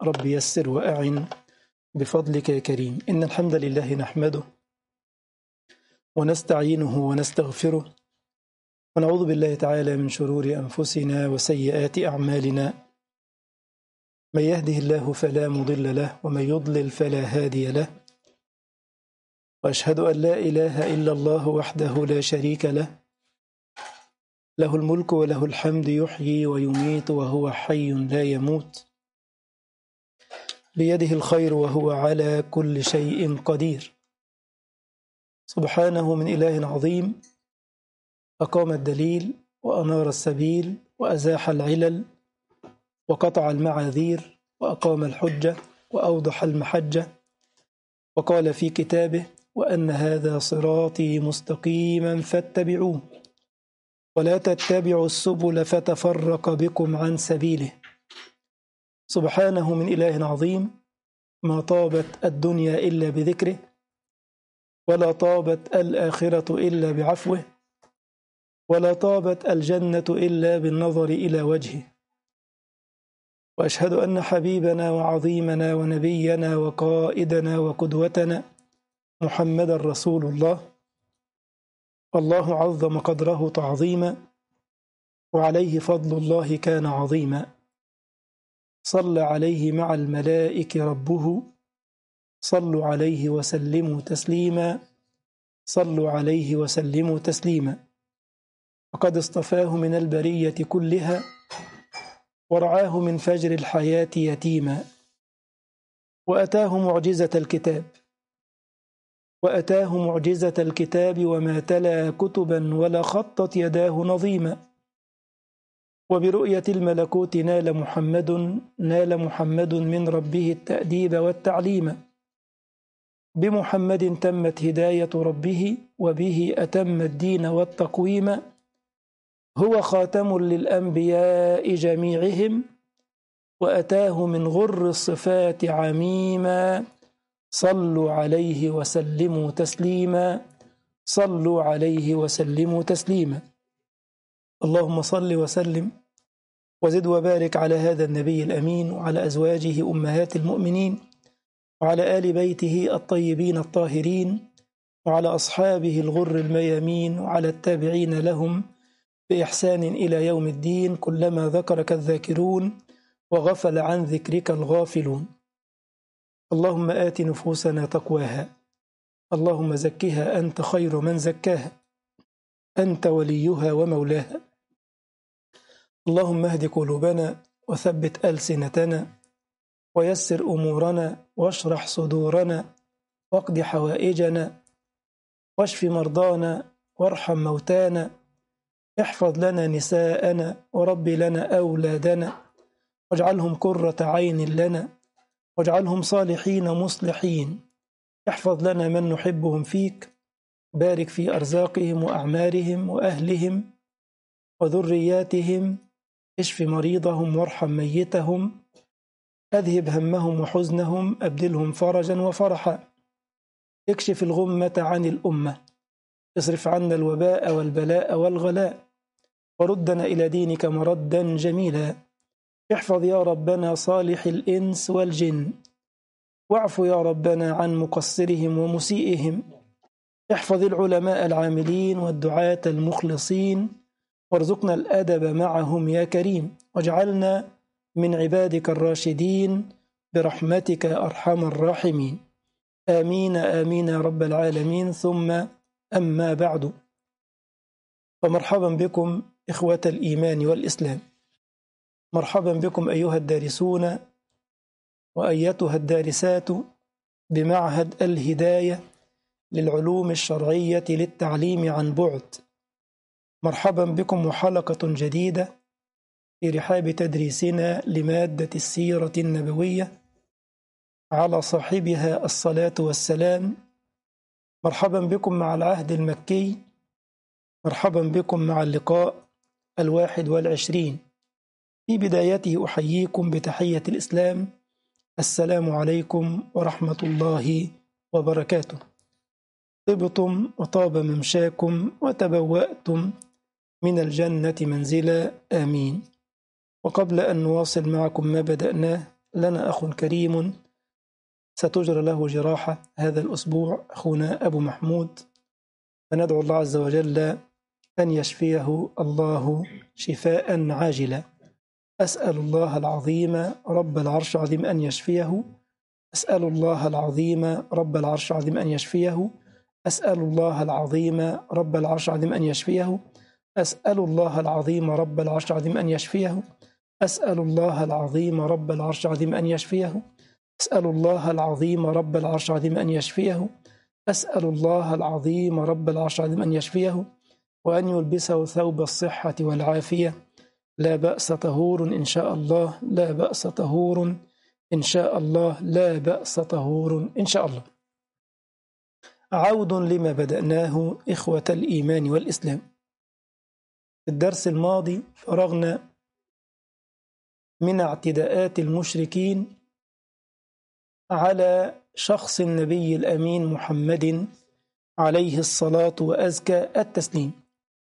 رب يسر وأعن بفضلك يا كريم. إن الحمد لله نحمده ونستعينه ونستغفره ونعوذ بالله تعالى من شرور أنفسنا وسيئات أعمالنا. من يهده الله فلا مضل له ومن يضلل فلا هادي له، وأشهد أن لا إله إلا الله وحده لا شريك له، له الملك وله الحمد يحيي ويميت وهو حي لا يموت، بيده الخير وهو على كل شيء قدير. سبحانه من إله عظيم أقام الدليل وأنار السبيل وأزاح العلل وقطع المعاذير وأقام الحجة وأوضح المحجة، وقال في كتابه: وأن هذا صراطي مستقيما فاتبعوه ولا تتبعوا السبل فتفرق بكم عن سبيله. سبحانه من إله عظيم ما طابت الدنيا إلا بذكره، ولا طابت الآخرة إلا بعفوه، ولا طابت الجنة إلا بالنظر إلى وجهه. وأشهد أن حبيبنا وعظيمنا ونبينا وقائدنا وقدوتنا محمدا رسول الله، الله عظم قدره تعظيما وعليه فضل الله كان عظيما. صلى عليه مع الملائكة ربه، صلوا عليه وسلموا تسليما، صلوا عليه وسلموا تسليما. وقد اصطفاه من البرية كلها ورعاه من فجر الحياة يتيما، وأتاه معجزة الكتاب وما تلا كتبا ولا خطت يداه نظيما. وبرؤية الملكوت نال محمد من ربه التأديب والتعليم. بمحمد تمت هداية ربه وبه أتم الدين والتقويم. هو خاتم للأنبياء جميعهم وأتاه من غر الصفات عميما. صلوا عليه وسلموا تسليما، صلوا عليه وسلموا تسليما. اللهم صل وسلم وزد وبارك على هذا النبي الأمين وعلى أزواجه أمهات المؤمنين وعلى آل بيته الطيبين الطاهرين وعلى أصحابه الغر الميامين وعلى التابعين لهم بإحسان إلى يوم الدين، كلما ذكرك الذاكرون وغفل عن ذكرك الغافلون. اللهم آت نفوسنا تقواها، اللهم زكها أنت خير من زكاها، أنت وليها ومولاها. اللهم اهد قلوبنا وثبت ألسنتنا ويسر أمورنا واشرح صدورنا واقض حوائجنا واشف مرضانا وارحم موتانا. احفظ لنا نساءنا ورب لنا أولادنا واجعلهم قرة عين لنا واجعلهم صالحين مصلحين. احفظ لنا من نحبهم فيك، بارك في أرزاقهم وأعمارهم وأهلهم وذرياتهم. اشف مريضهم وارحم ميتهم، أذهب همهم وحزنهم، أبدلهم فرجا وفرحا. اكشف الغمة عن الأمة، اصرف عنا الوباء والبلاء والغلاء، وردنا إلى دينك مردا جميلا. احفظ يا ربنا صالح الإنس والجن، واعف يا ربنا عن مقصرهم ومسيئهم. احفظ العلماء العاملين والدعاة المخلصين، وارزقنا الأدب معهم يا كريم، واجعلنا من عبادك الراشدين برحمتك يا أرحم الراحمين. آمين آمين يا رب العالمين. ثم أما بعد، فمرحبا بكم إخوة الإيمان والإسلام، مرحبا بكم أيها الدارسون وأيتها الدارسات بمعهد الهداية للعلوم الشرعية للتعليم عن بعد. مرحبا بكم وحلقة جديدة في رحاب تدريسنا لمادة السيرة النبوية على صاحبها الصلاة والسلام. مرحبا بكم مع العهد المكي، مرحبا بكم مع اللقاء 21. في بدايته أحييكم بتحية الإسلام، السلام عليكم ورحمة الله وبركاته. طبتم وطاب ممشاكم وتبوأتم من الجنة منزلا، آمين. وقبل أن نواصل معكم ما بدأناه، لنا أخ كريم ستجرى له جراحة هذا الأسبوع، أخونا أبو محمود، فندعو الله عز وجل أن يشفيه الله شفاء عاجلا. أسأل الله العظيم رب العرش العظيم أن يشفيه، أسأل الله العظيم رب العرش العظيم أن يشفيه، أسأل الله العظيم رب العرش العظيم أن يشفيه، أسأل الله العظيم رب العرش العظيم أن يشفيه، أسأل الله العظيم رب العرش العظيم أن يشفيه، أسأل الله العظيم رب العرش العظيم أن يشفيه، أسأل الله العظيم رب العرش العظيم أن يشفيه، وأن يلبسه ثوب الصحة والعافية. لا بأس طهور إن شاء الله، لا بأس طهور إن شاء الله، لا بأس طهور إن شاء الله. عود لما بدأناه إخوة الإيمان والإسلام. في الدرس الماضي فرغنا من اعتداءات المشركين على شخص النبي الأمين محمد عليه الصلاة وأزكى التسليم،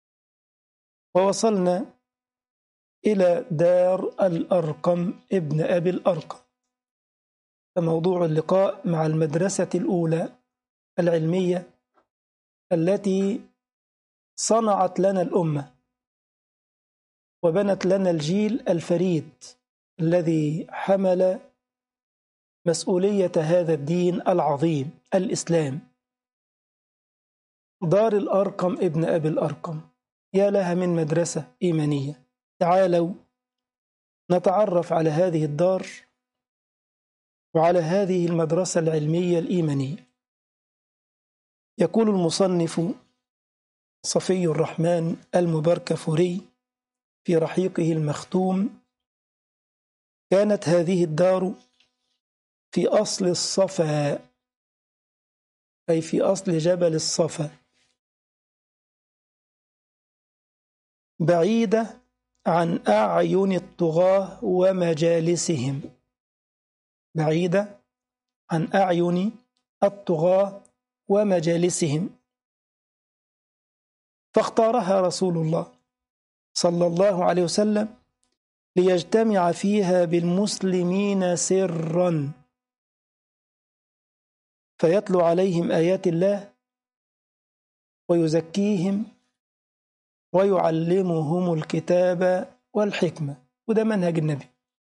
ووصلنا إلى دار الأرقم ابن أبي الأرقم. فموضوع اللقاء مع المدرسة الأولى العلمية التي صنعت لنا الأمة وبنت لنا الجيل الفريد الذي حمل مسؤولية هذا الدين العظيم الإسلام. دار الأرقم ابن أبي الأرقم، يا لها من مدرسة إيمانية. تعالوا نتعرف على هذه الدار وعلى هذه المدرسة العلمية الإيمانية. يقول المصنف صفي الرحمن المباركفوري في رحيقه المختوم: كانت هذه الدار في أصل الصفا، أي في أصل جبل الصفا، بعيدة عن أعين الطغاة ومجالسهم، بعيدة عن أعين الطغاة ومجالسهم. فاختارها رسول الله صلى الله عليه وسلم ليجتمع فيها بالمسلمين سرا، فيتلو عليهم آيات الله ويزكيهم ويعلمهم الكتاب والحكمة. وده منهج النبي،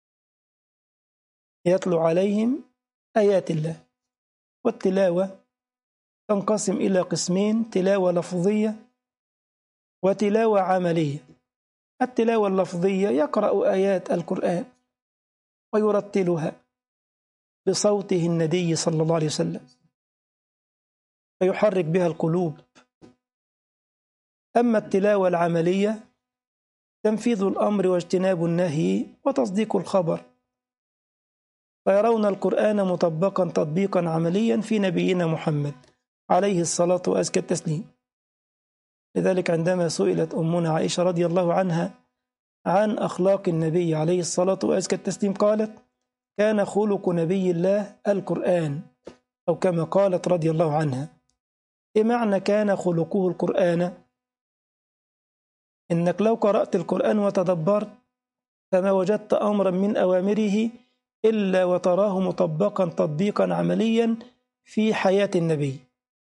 يتلو عليهم آيات الله. والتلاوة تنقسم إلى قسمين: تلاوة لفظية وتلاوة عملية. التلاوة اللفظية يقرأ آيات القرآن ويرتلها بصوته الندي صلى الله عليه وسلم فيحرك بها القلوب. أما التلاوة العملية تنفيذ الأمر واجتناب النهي وتصديق الخبر، فيرون القرآن مطبقا تطبيقا عمليا في نبينا محمد عليه الصلاة وأزكى التسليم. لذلك عندما سئلت أمنا عائشة رضي الله عنها عن أخلاق النبي عليه الصلاة وأزكى التسليم قالت: كان خلق نبي الله القرآن، أو كما قالت رضي الله عنها. إيه معنى كان خلقه القرآن؟ إنك لو قرأت القرآن وتدبرت فما وجدت أمرا من أوامره إلا وتراه مطبقا تطبيقا عمليا في حياة النبي.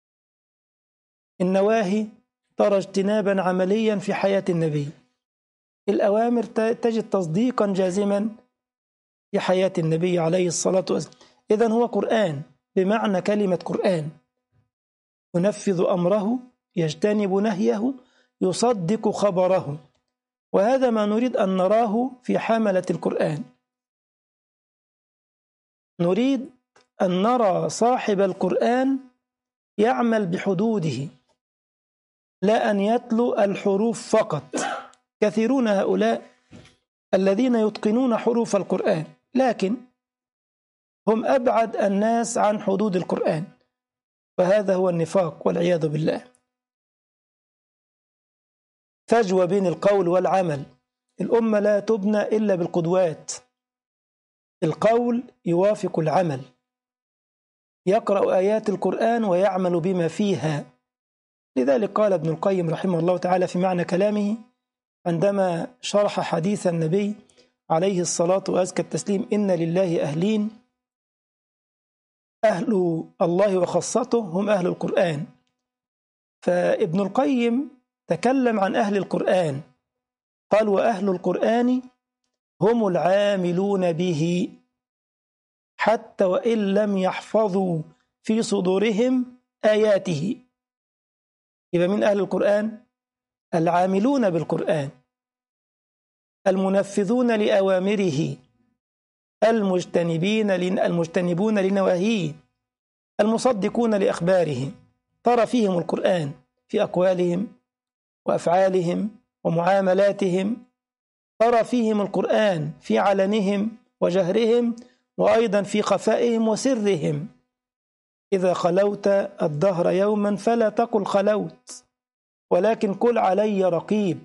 النواهي ترى اجتنابا عمليا في حياة النبي. الأوامر تجد تصديقا جازما في حياة النبي عليه الصلاة والسلام. إذن هو قرآن بمعنى كلمة قرآن، ينفذ أمره، يجتنب نهيه، يصدق خبره. وهذا ما نريد أن نراه في حملة القرآن. نريد أن نرى صاحب القرآن يعمل بحدوده، لا أن يتلو الحروف فقط. كثيرون هؤلاء الذين يتقنون حروف القرآن لكن هم أبعد الناس عن حدود القرآن، فهذا هو النفاق والعياذ بالله. فجوة بين القول والعمل. الأمة لا تبنى إلا بالقدوات. القول يوافق العمل، يقرأ آيات القرآن ويعمل بما فيها. لذلك قال ابن القيم رحمه الله تعالى في معنى كلامه عندما شرح حديث النبي عليه الصلاة وأزكى التسليم: إن لله أهلين، أهل الله وخاصته هم أهل القرآن. فابن القيم تكلم عن أهل القرآن، قال: وأهل القرآن هم العاملون به حتى وإن لم يحفظوا في صدورهم آياته. يبقى من أهل القرآن؟ العاملون بالقرآن، المنفذون لأوامره، المجتنبون لنواهيه، المصدقون لأخباره. ترى فيهم القرآن في أقوالهم وأفعالهم ومعاملاتهم، ترى فيهم القرآن في علنهم وجهرهم، وأيضا في خفائهم وسرهم. إذا خلوت الدهر يوما فلا تقل خلوت، ولكن قل علي رقيب.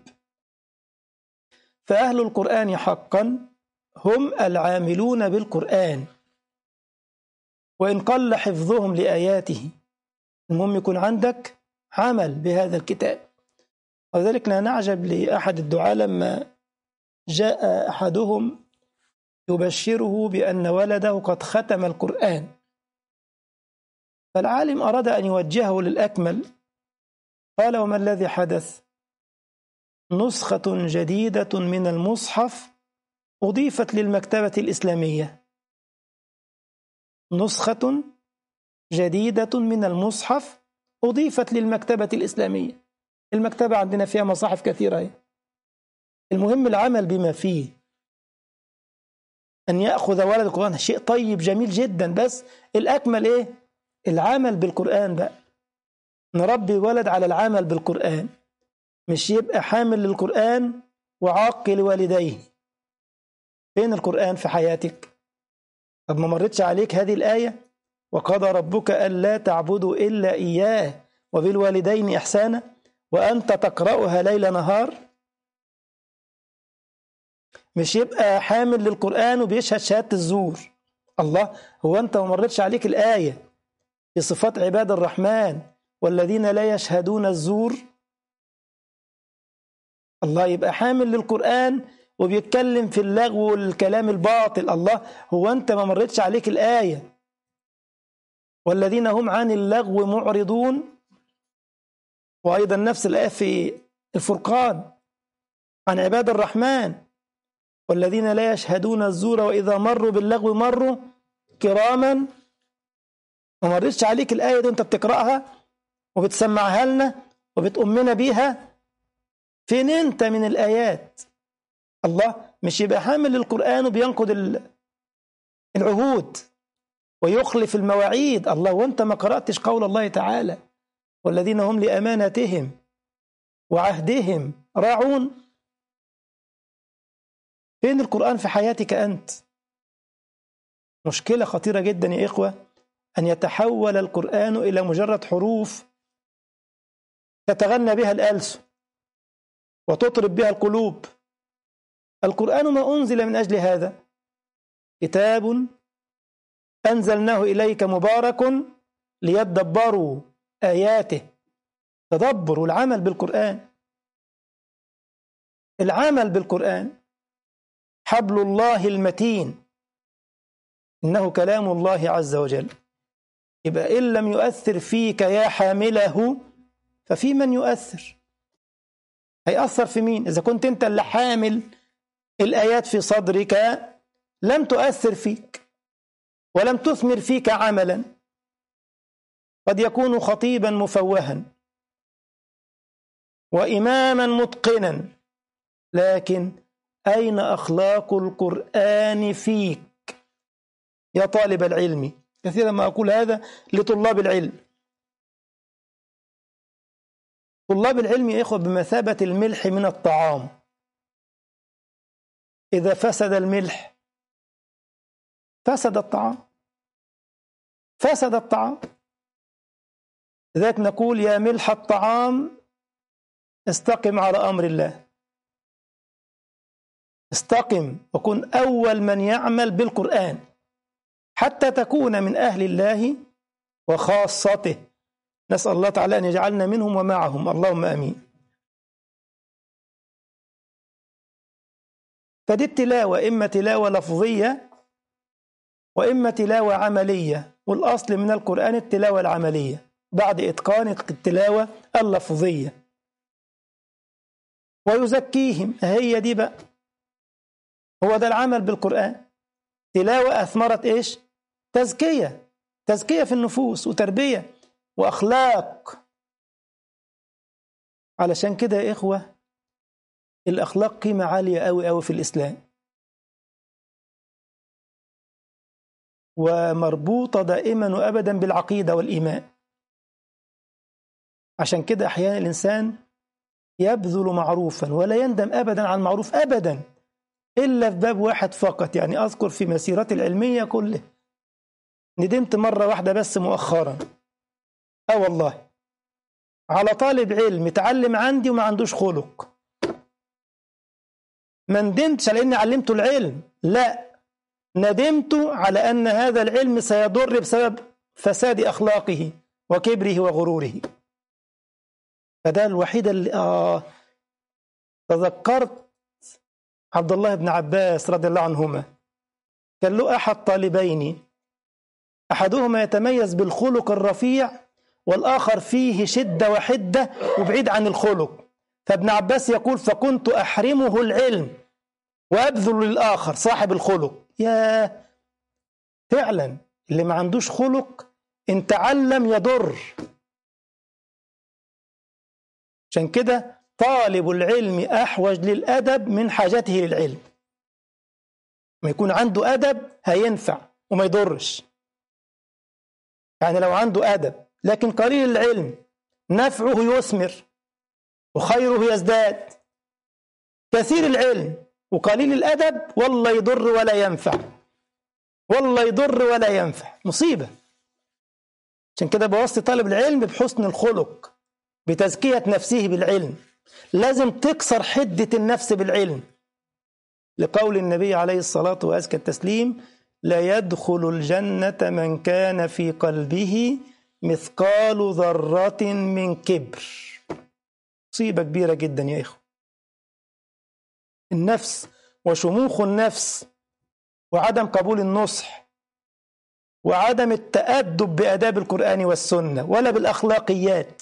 فأهل القرآن حقا هم العاملون بالقرآن، وإن قل حفظهم لآياته، المهم يكون عندك عمل بهذا الكتاب. وذلك لا نعجب لأحد الدعاة لما جاء أحدهم يبشره بأن ولده قد ختم القرآن، فالعالم أراد أن يوجهه للأكمل، قال: وما الذي حدث؟ نسخة جديدة من المصحف أضيفت للمكتبة الإسلامية. نسخة جديدة من المصحف أضيفت للمكتبة الإسلامية. المكتبة عندنا فيها مصاحف كثيرة. المهم العمل بما فيه. أن يأخذ ولد القرآن شيء طيب جميل جدا، بس الأكمل إيه؟ العمل بالقرآن بقى. نربي ولد على العمل بالقرآن، مش يبقى حامل للقرآن وعاق لوالديه. فين القرآن في حياتك؟ طب ما مرتش عليك هذه الآية؟ وقضى ربك ألا تعبدوا إلا إياه وبالوالدين إحسانا، وأنت تقرأها ليل نهار. مش يبقى حامل للقرآن وبيشهد شهادة الزور. الله، هو أنت ما مرتش عليك الآية في صفات عباد الرحمن والذين لا يشهدون الزور؟ الله، يبقى حامل للقرآن وبيتكلم في اللغو والكلام الباطل. الله، هو أنت ما مرتش عليك الآية والذين هم عن اللغو معرضون؟ وأيضا نفس الآية في الفرقان عن عباد الرحمن والذين لا يشهدون الزور وإذا مروا باللغو مروا كراما. ما مرتش عليك الآية دي، أنت بتقرأها وبتسمعها لنا وبتؤمنا بيها. فين أنت من الآيات؟ الله، مش يبقى حامل للقرآن وبينقض العهود ويخلف المواعيد. الله، وأنت ما قرأتش قول الله تعالى: والذين هم لأمانتهم وعهدهم راعون. فين القرآن في حياتك أنت؟ مشكلة خطيرة جدا يا إخوة أن يتحول القرآن إلى مجرد حروف تتغنى بها الألسن وتطرب بها القلوب. القرآن ما أنزل من أجل هذا، كتاب أنزلناه إليك مبارك ليدبروا آياته. تدبر والعمل بالقرآن. العمل بالقرآن حبل الله المتين، إنه كلام الله عز وجل. يبقى إن لم يؤثر فيك يا حامله ففي من يؤثر. هيأثر في مين؟ إذا كنت أنت اللي حامل الآيات في صدرك لم تؤثر فيك ولم تثمر فيك عملا. قد يكون خطيبا مفوها وإماما متقنا، لكن أين أخلاق القرآن فيك يا طالب العلم؟ كثيرا ما أقول هذا لطلاب العلم. طلاب العلم يا إخوة بمثابة الملح من الطعام. إذا فسد الملح فسد الطعام، فسد الطعام. لذلك نقول: يا ملح الطعام استقم على أمر الله، استقم وكن أول من يعمل بالقرآن حتى تكون من أهل الله وخاصته. نسأل الله تعالى أن يجعلنا منهم ومعهم، اللهم آمين. فدي التلاوة إما تلاوة لفظية وإما تلاوة عملية، والأصل من القرآن التلاوة العملية بعد إتقان التلاوة اللفظية. ويزكيهم، هي دي بقى، هو ده العمل بالقرآن. تلاوة أثمرت إيش؟ تزكية، تزكية في النفوس وتربية وأخلاق. علشان كده يا إخوة الأخلاق قيمة عالية أوي أوي في الإسلام، ومربوطة دائما وأبدا بالعقيدة والإيمان. عشان كده أحيانا الإنسان يبذل معروفا ولا يندم أبدا عن معروف أبدا، إلا في باب واحد فقط. يعني أذكر في مسيرتي العلمية كله ندمت مرة واحدة بس مؤخرا، والله، على طالب علم اتعلم عندي وما عندوش خلق. ما ندمتش على إني علمته العلم، لا، ندمت على أن هذا العلم سيضر بسبب فساد أخلاقه وكبره وغروره. فده الوحيد اللي تذكرت عبد الله بن عباس رضي الله عنهما، كان له أحد طالبين، أحدهما يتميز بالخلق الرفيع والآخر فيه شدة وحدة وبعيد عن الخلق. فابن عباس يقول فكنت أحرمه العلم وأبذل للآخر صاحب الخلق. يا فعلا اللي ما عندوش خلق إن تعلم يضر. عشان كده طالب العلم أحوج للأدب من حاجته للعلم. ما يكون عنده أدب هينفع وما يضرش. يعني لو عنده أدب لكن قليل العلم نفعه يثمر وخيره يزداد. كثير العلم وقليل الأدب والله يضر ولا ينفع، والله يضر ولا ينفع، مصيبة. عشان كده بوصي طالب العلم بحسن الخلق، بتزكية نفسه بالعلم. لازم تكسر حدة النفس بالعلم، لقول النبي عليه الصلاة وأزكى التسليم لا يدخل الجنة من كان في قلبه مثقال ذرة من كبر. مصيبة كبيرة جدا يا إخوة. النفس وشموخ النفس وعدم قبول النصح وعدم التأدب بآداب القرآن والسنة ولا بالأخلاقيات.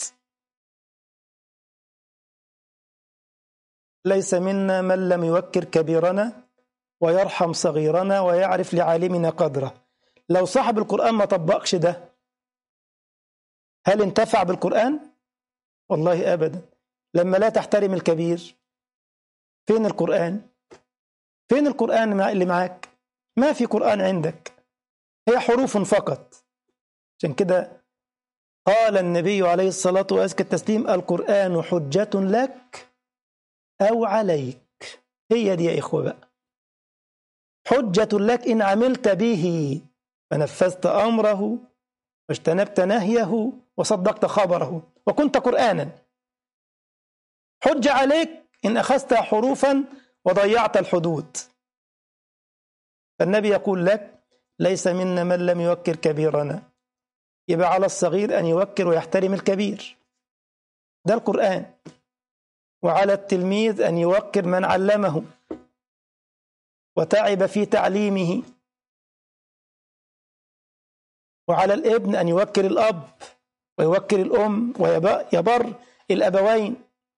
ليس منا من لم يوكر كبيرنا ويرحم صغيرنا ويعرف لعالمنا قدره. لو صاحب القرآن ما طبقش ده هل انتفع بالقرآن؟ والله أبدا. لما لا تحترم الكبير فين القرآن؟ فين القرآن اللي معاك؟ ما في قرآن عندك، هي حروف فقط. عشان كده قال النبي عليه الصلاة وأزكى التسليم القرآن حجة لك أو عليك. هي دي يا إخوة بقى، حجة لك إن عملت به فنفذت أمره واجتنبت نهيه وصدقت خبره وكنت قرآنا. حجة عليك إن أخذت حروفا وضيعت الحدود. فالنبي يقول لك ليس منا من لم يوكر كبيرنا، يبقى على الصغير أن يوكر ويحترم الكبير، ده القرآن. وعلى التلميذ أن يوقر من علمه وتعب في تعليمه، وعلى الابن أن يوكر الأب ويوكر الأم ويبر الأبوين.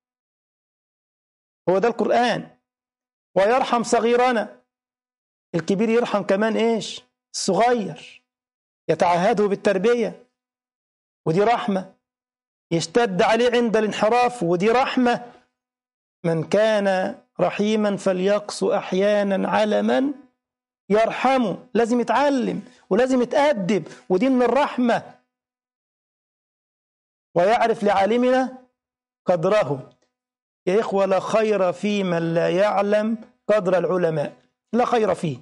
هو ده القرآن. ويرحم صغيرنا، الكبير يرحم كمان إيش؟ الصغير، يتعهده بالتربية ودي رحمة، يشتد عليه عند الانحراف ودي رحمة. من كان رحيما فليقص أحيانا على من يرحمه. لازم يتعلم ولازم يتأدب ودي من الرحمة. ويعرف لعالمنا قدره. يا إخوة لا خير في من لا يعلم قدر العلماء، لا خير فيه.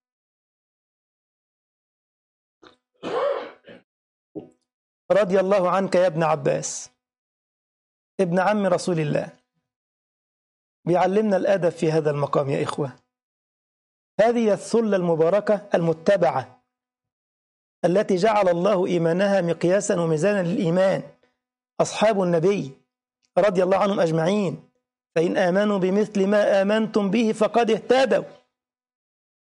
رضي الله عنك يا ابن عباس ابن عم رسول الله. بيعلمنا الأدب في هذا المقام يا إخوة. هذه الثلة المباركة المتبعة التي جعل الله إيمانها مقياسا وميزانا للإيمان، أصحاب النبي رضي الله عنهم أجمعين. فإن آمنوا بمثل ما آمنتم به فقد اهتدوا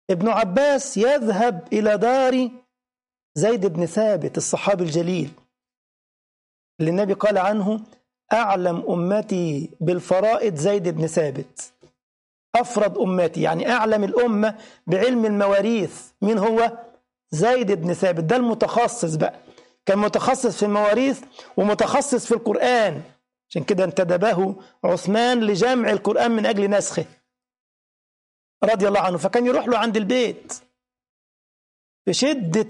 ابن عباس يذهب إلى دار زيد بن ثابت الصحابي الجليل اللي النبي قال عنه أعلم أمتي بالفرائض زيد بن ثابت، أفرد أمتي يعني أعلم الأمة بعلم المواريث. مين هو؟ زيد بن ثابت، ده المتخصص بقى، كان متخصص في المواريث ومتخصص في القرآن، عشان كده انتدبه عثمان لجمع القرآن من أجل نسخه رضي الله عنه. فكان يروح له عند البيت في شدة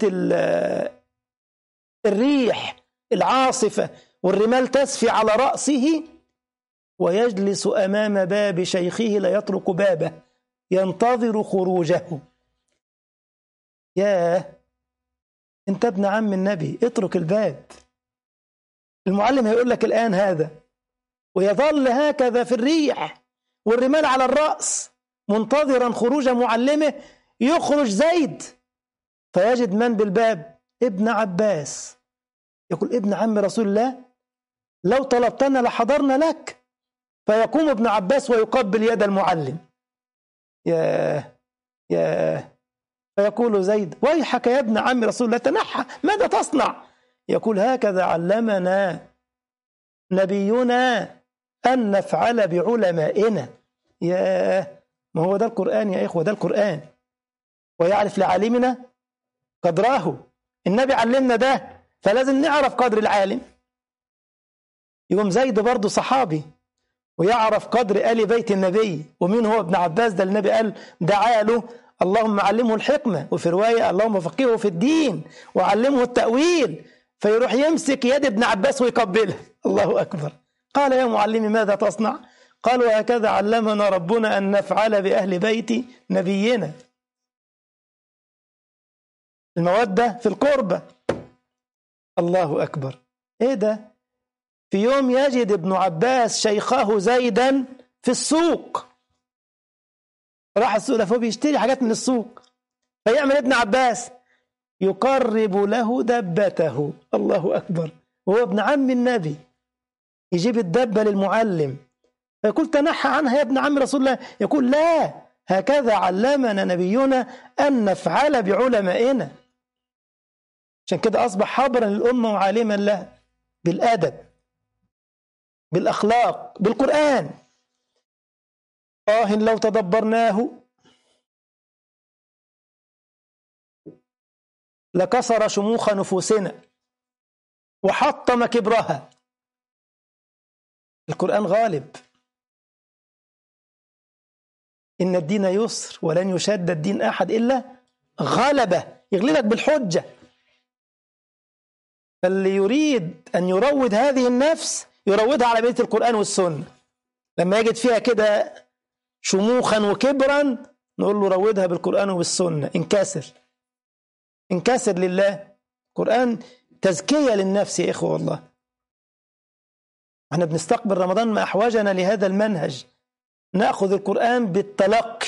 الريح العاصفة والرمال تسفي على رأسه، ويجلس أمام باب شيخه لا يطرق بابه ينتظر خروجه. ياه، انت ابن عم النبي، اترك الباب. المعلم هيقول لك الآن هذا، ويظل هكذا في الريح والرمال على الرأس منتظرا خروج معلمه. يخرج زيد فيجد من بالباب؟ ابن عباس. يقول ابن عم رسول الله، لو طلبتنا لحضرنا لك. فيقوم ابن عباس ويقبل يد المعلم. ياه. فيقول زيد ويحك يا ابن عم رسول الله، تنحى، ماذا تصنع؟ يقول هكذا علمنا نبينا أن نفعل بعلمائنا. ياه، ما هو ده القرآن يا إخوة، ده القرآن. ويعرف لعالمنا قدره. النبي علمنا ده، فلازم نعرف قدر العالم. يقوم زيد برضه صحابي ويعرف قدر آل بيت النبي. ومين هو ابن عباس ده؟ النبي قال دعا له اللهم علمه الحكمة، وفي رواية اللهم فقهه في الدين وعلمه التأويل. فيروح يمسك يد ابن عباس ويقبلها. الله أكبر. قال يا معلمي ماذا تصنع؟ قال وهكذا علمنا ربنا أن نفعل بأهل بيت نبينا. المودة في القربة. الله أكبر. إيه ده؟ في يوم يجد ابن عباس شيخه زيدا في السوق. راح السوق، فهو بيشتري حاجات من السوق. فيعمل ابن عباس يقرب له دبته. الله أكبر. وهو ابن عم النبي يجيب الدبة للمعلم، فيقول تنحى عنها يا ابن عم رسول الله. يقول لا، هكذا علمنا نبينا أن نفعل بعلمائنا. عشان كده أصبح حبرا للأمة وعالما لها بالأدب، بالأخلاق، بالقرآن. لو تدبرناه لكسر شموخ نفوسنا وحطم كبرها. القرآن غالب. إن الدين يسر ولن يشد الدين أحد إلا غلبه، يغلبك بالحجة. فاللي يريد أن يروض هذه النفس يروضها على بيت القرآن والسنة. لما يجد فيها كده شموخا وكبرا نقول له روضها بالقرآن وبالسنة. انكسر لله. القرآن تزكية للنفس يا إخوة. والله احنا بنستقبل رمضان ما أحوجنا لهذا المنهج. نأخذ القرآن بالتلقي،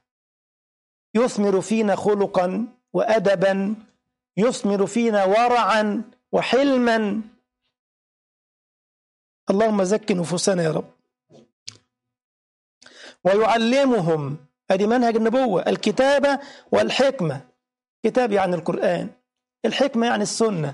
يثمر فينا خلقا وأدبا، يثمر فينا ورعا وحلما. اللهم زك نفوسنا يا رب. ويعلمهم، هذه منهج النبوة، الكتابة والحكمة. كتاب يعني القرآن، الحكمة يعني السنة.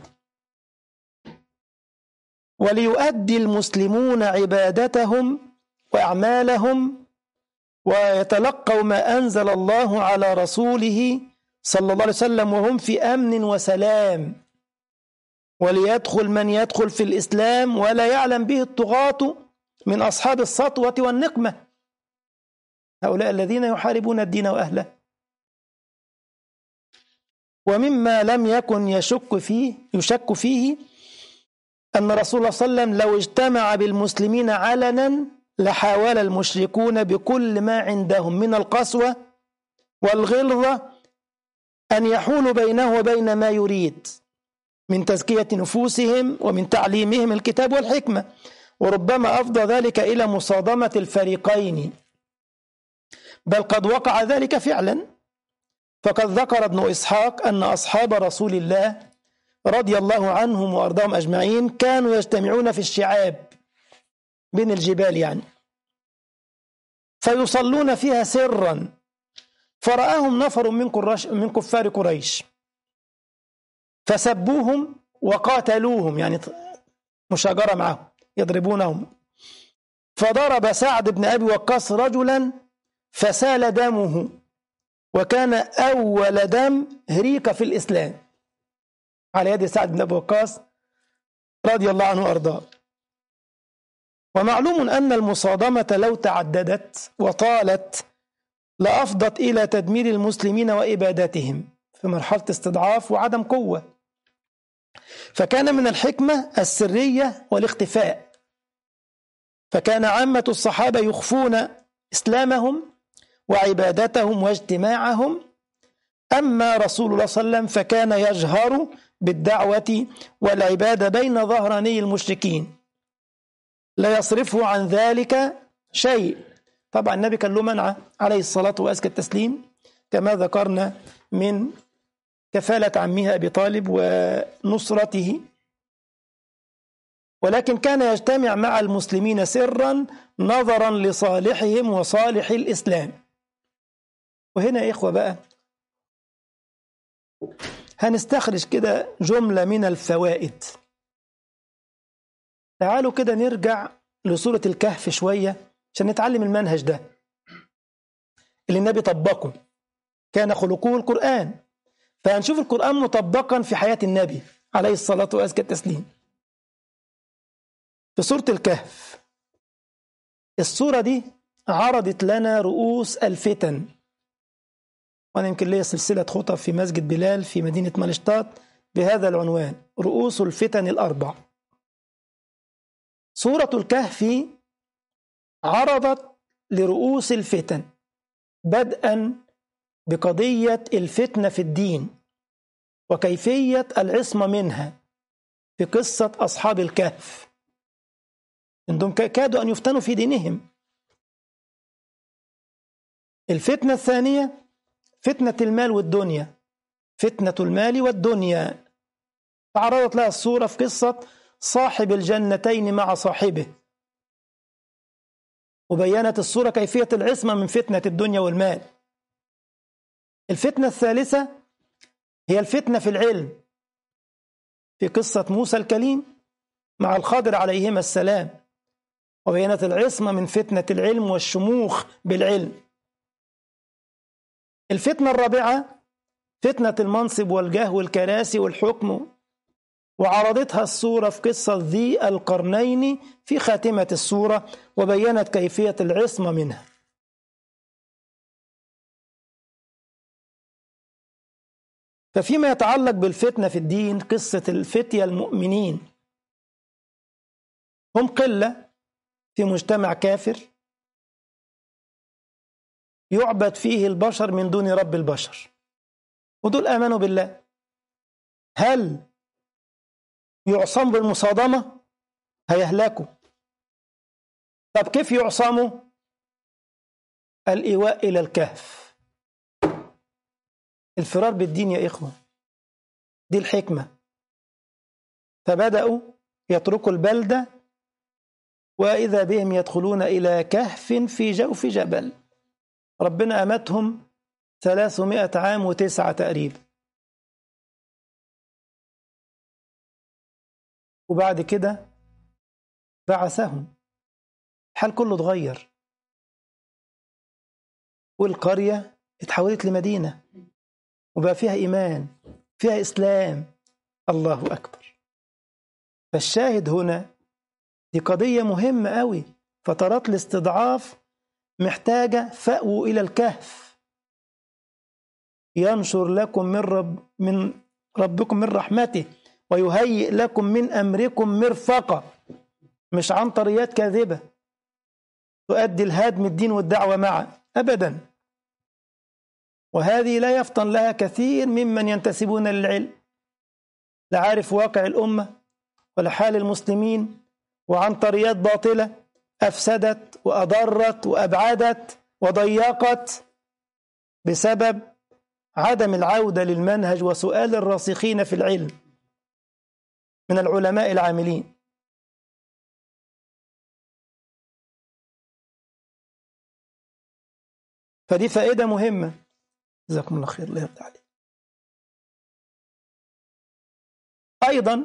وليؤدي المسلمون عبادتهم وأعمالهم ويتلقوا ما أنزل الله على رسوله صلى الله عليه وسلم وهم في أمن وسلام. وليدخل من يدخل في الإسلام ولا يعلم به الطغاة من أصحاب السطوة والنقمة، هؤلاء الذين يحاربون الدين وأهله. ومما لم يكن يشك فيه أن رسول الله صلى الله عليه وسلم لو اجتمع بالمسلمين علنا لحاول المشركون بكل ما عندهم من القسوة والغلظة أن يحولوا بينه وبين ما يريد من تزكية نفوسهم ومن تعليمهم الكتاب والحكمة. وربما أفضى ذلك إلى مصادمة الفريقين، بل قد وقع ذلك فعلا. فقد ذكر ابن إسحاق أن أصحاب رسول الله رضي الله عنهم وأرضاهم أجمعين كانوا يجتمعون في الشعاب بين الجبال يعني، فيصلون فيها سرا فرآهم نفر من كفار قريش فسبوهم وقاتلوهم، يعني مشاجرة معهم يضربونهم. فضرب سعد بن أبي وقاص رجلا فسال دمه، وكان أول دم هريق في الإسلام على يد سعد بن أبي وقاص رضي الله عنه وأرضاه. ومعلوم أن المصادمة لو تعددت وطالت لأفضت إلى تدمير المسلمين وإبادتهم في مرحلة استضعاف وعدم قوة، فكان من الحكمة السرية والاختفاء، فكان عامة الصحابة يخفون إسلامهم وعبادتهم واجتماعهم. أما رسول الله صلى الله عليه وسلم فكان يجهر بالدعوة والعبادة بين ظهراني المشركين لا يصرفه عن ذلك شيء. طبعا النبي كان له منع عليه الصلاة وأزكى التسليم كما ذكرنا من كفالة عمه أبي طالب ونصرته، ولكن كان يجتمع مع المسلمين سرا نظرا لصالحهم وصالح الإسلام. وهنا يا إخوة بقى هنستخرج كده جملة من الفوائد. تعالوا كده نرجع لسورة الكهف شوية عشان نتعلم المنهج ده اللي النبي طبقه، كان خلقه القرآن، فهنشوف القرآن مطبقا في حياة النبي عليه الصلاة وأزكى التسليم. في سورة الكهف، السورة دي عرضت لنا رؤوس الفتن، وأنا يمكن لي سلسلة خطب في مسجد بلال في مدينة مالشتات بهذا العنوان: رؤوس الفتن الأربع. سورة الكهف عرضت لرؤوس الفتن بدءا بقضية الفتنة في الدين وكيفية العصمة منها في قصة أصحاب الكهف، عندهم كادوا أن يفتنوا في دينهم. الفتنة الثانية فتنة المال والدنيا، فتنة المال والدنيا تعرضت لها السورة في قصة صاحب الجنتين مع صاحبه، وبينت السورة كيفية العصمة من فتنة الدنيا والمال. الفتنة الثالثة هي الفتنة في العلم في قصة موسى الكليم مع الخضر عليهما السلام، وبينت العصمة من فتنة العلم والشموخ بالعلم. الفتنة الرابعة فتنة المنصب والجاه والكراسي والحكم، وعرضتها السورة في قصة ذي القرنين في خاتمة السورة، وبينت كيفية العصمة منها. ففيما يتعلق بالفتنة في الدين، قصة الفتية المؤمنين، هم قلة في مجتمع كافر يعبد فيه البشر من دون رب البشر، ودول آمنوا بالله. هل يعصموا بالمصادمة؟ هيهلكوا. طب كيف يعصموا؟ الإيواء إلى الكهف، الفرار بالدين يا إخوة، دي الحكمة. فبدأوا يتركوا البلدة وإذا بهم يدخلون إلى كهف في جوف جبل، ربنا أمتهم 300 عام و9 تقريبا، وبعد كده بعثهم، الحال كله اتغير، والقرية اتحولت لمدينة وبقى فيها إيمان، فيها إسلام. الله أكبر. فالشاهد هنا دي قضية مهمة قوي. فترات الاستضعاف محتاجة فأووا إلى الكهف ينشر لكم من ربكم من رحمته ويهيئ لكم من أمركم مرفقة، مش عن طريات كاذبة تؤدي الهدم الدين والدعوة معا أبدا. وهذه لا يفطن لها كثير ممن ينتسبون للعلم، لا عارف واقع الأمة ولا حال المسلمين، وعن طريات باطلة أفسدت وأضرت وأبعدت وضيقت بسبب عدم العودة للمنهج وسؤال الراسخين في العلم من العلماء العاملين. فدي فائدة مهمة. جزاكم الله خير، الله يرضى عليك. أيضا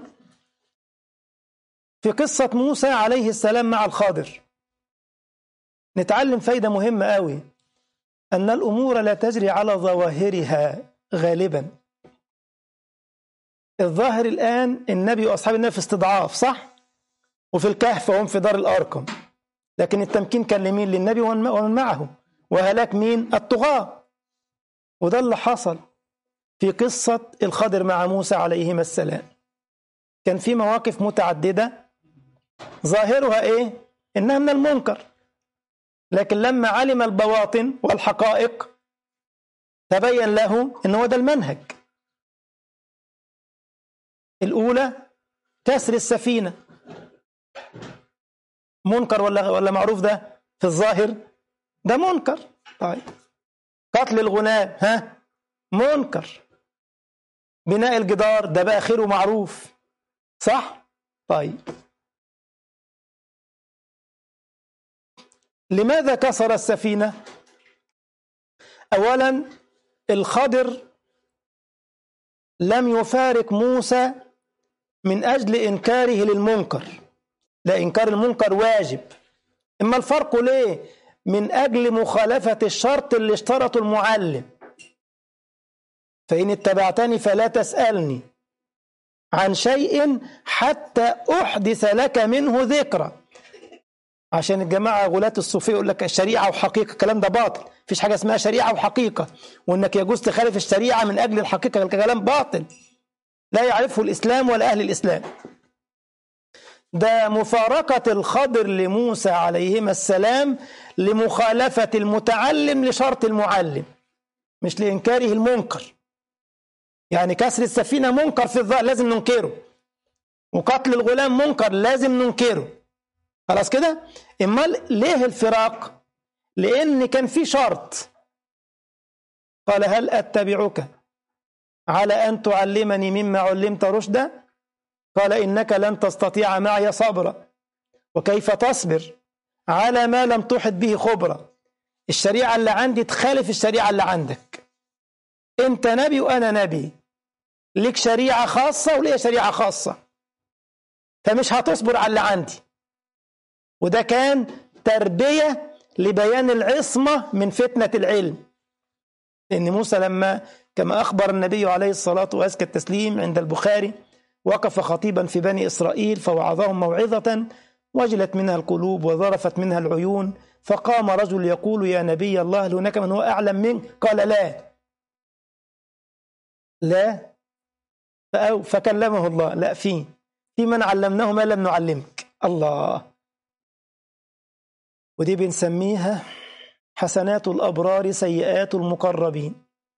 في قصة موسى عليه السلام مع الخضر نتعلم فايدة مهمة قوي، أن الأمور لا تجري على ظواهرها غالبا. الظاهر الآن النبي وأصحاب النبي في استضعاف، صح؟ وفي الكهف وهم في دار الأرقم، لكن التمكين كان لمين؟ للنبي ومن معه، وهلاك مين؟ الطغاة. وده اللي حصل في قصة الخضر مع موسى عليهما السلام. كان في مواقف متعددة ظاهرها إيه؟ إنها من المنكر، لكن لما علم البواطن والحقائق تبين له إن هو ده المنهج. الأولى كسر السفينة، منكر ولا معروف؟ ده في الظاهر ده منكر. طيب قتل الغلام، منكر. بناء الجدار ده بقى خير ومعروف، صح؟ طيب لماذا كسر السفينة؟ أولا الخضر لم يفارق موسى من أجل إنكاره للمنكر، لا، إنكار المنكر واجب. إما الفرق ليه؟ من أجل مخالفة الشرط اللي اشترطه المعلم، فإن اتبعتني فلا تسألني عن شيء حتى أحدث لك منه ذكرى. عشان الجماعة غلاة الصوفية يقول لك الشريعة وحقيقة، الكلام ده باطل. مفيش حاجة اسمها شريعة وحقيقة، وإنك يجوز تخالف الشريعة من أجل الحقيقة، الكلام باطل لا يعرفه الإسلام ولا أهل الإسلام. ده مفارقة الخضر لموسى عليهما السلام لمخالفة المتعلم لشرط المعلم، مش لإنكاره المنكر. يعني كسر السفينة منكر في الظاهر لازم ننكره، وقتل الغلام منكر لازم ننكره، خلاص كده. امال ليه الفراق؟ لان كان في شرط. قال هل اتبعك على ان تعلمني مما علمت رشدا؟ قال انك لن تستطيع معي صبرا، وكيف تصبر على ما لم تحط به خبرا؟ الشريعه اللي عندي تخالف الشريعه اللي عندك، انت نبي وانا نبي، لك شريعه خاصه وليا شريعه خاصه، فمش هتصبر على اللي عندي. وده كان تربية لبيان العصمة من فتنة العلم. لأن موسى لما كما أخبر النبي عليه الصلاة وأزكى التسليم عند البخاري وقف خطيبا في بني إسرائيل فوعظهم موعظة وجلت منها القلوب وذرفت منها العيون، فقام رجل يقول يا نبي الله هل هناك من هو أعلم منك؟ قال لا. فكلمه الله، لا، في من علمناه ما لم نعلمك. الله. ودي بنسميها حسنات الأبرار سيئات المقربين.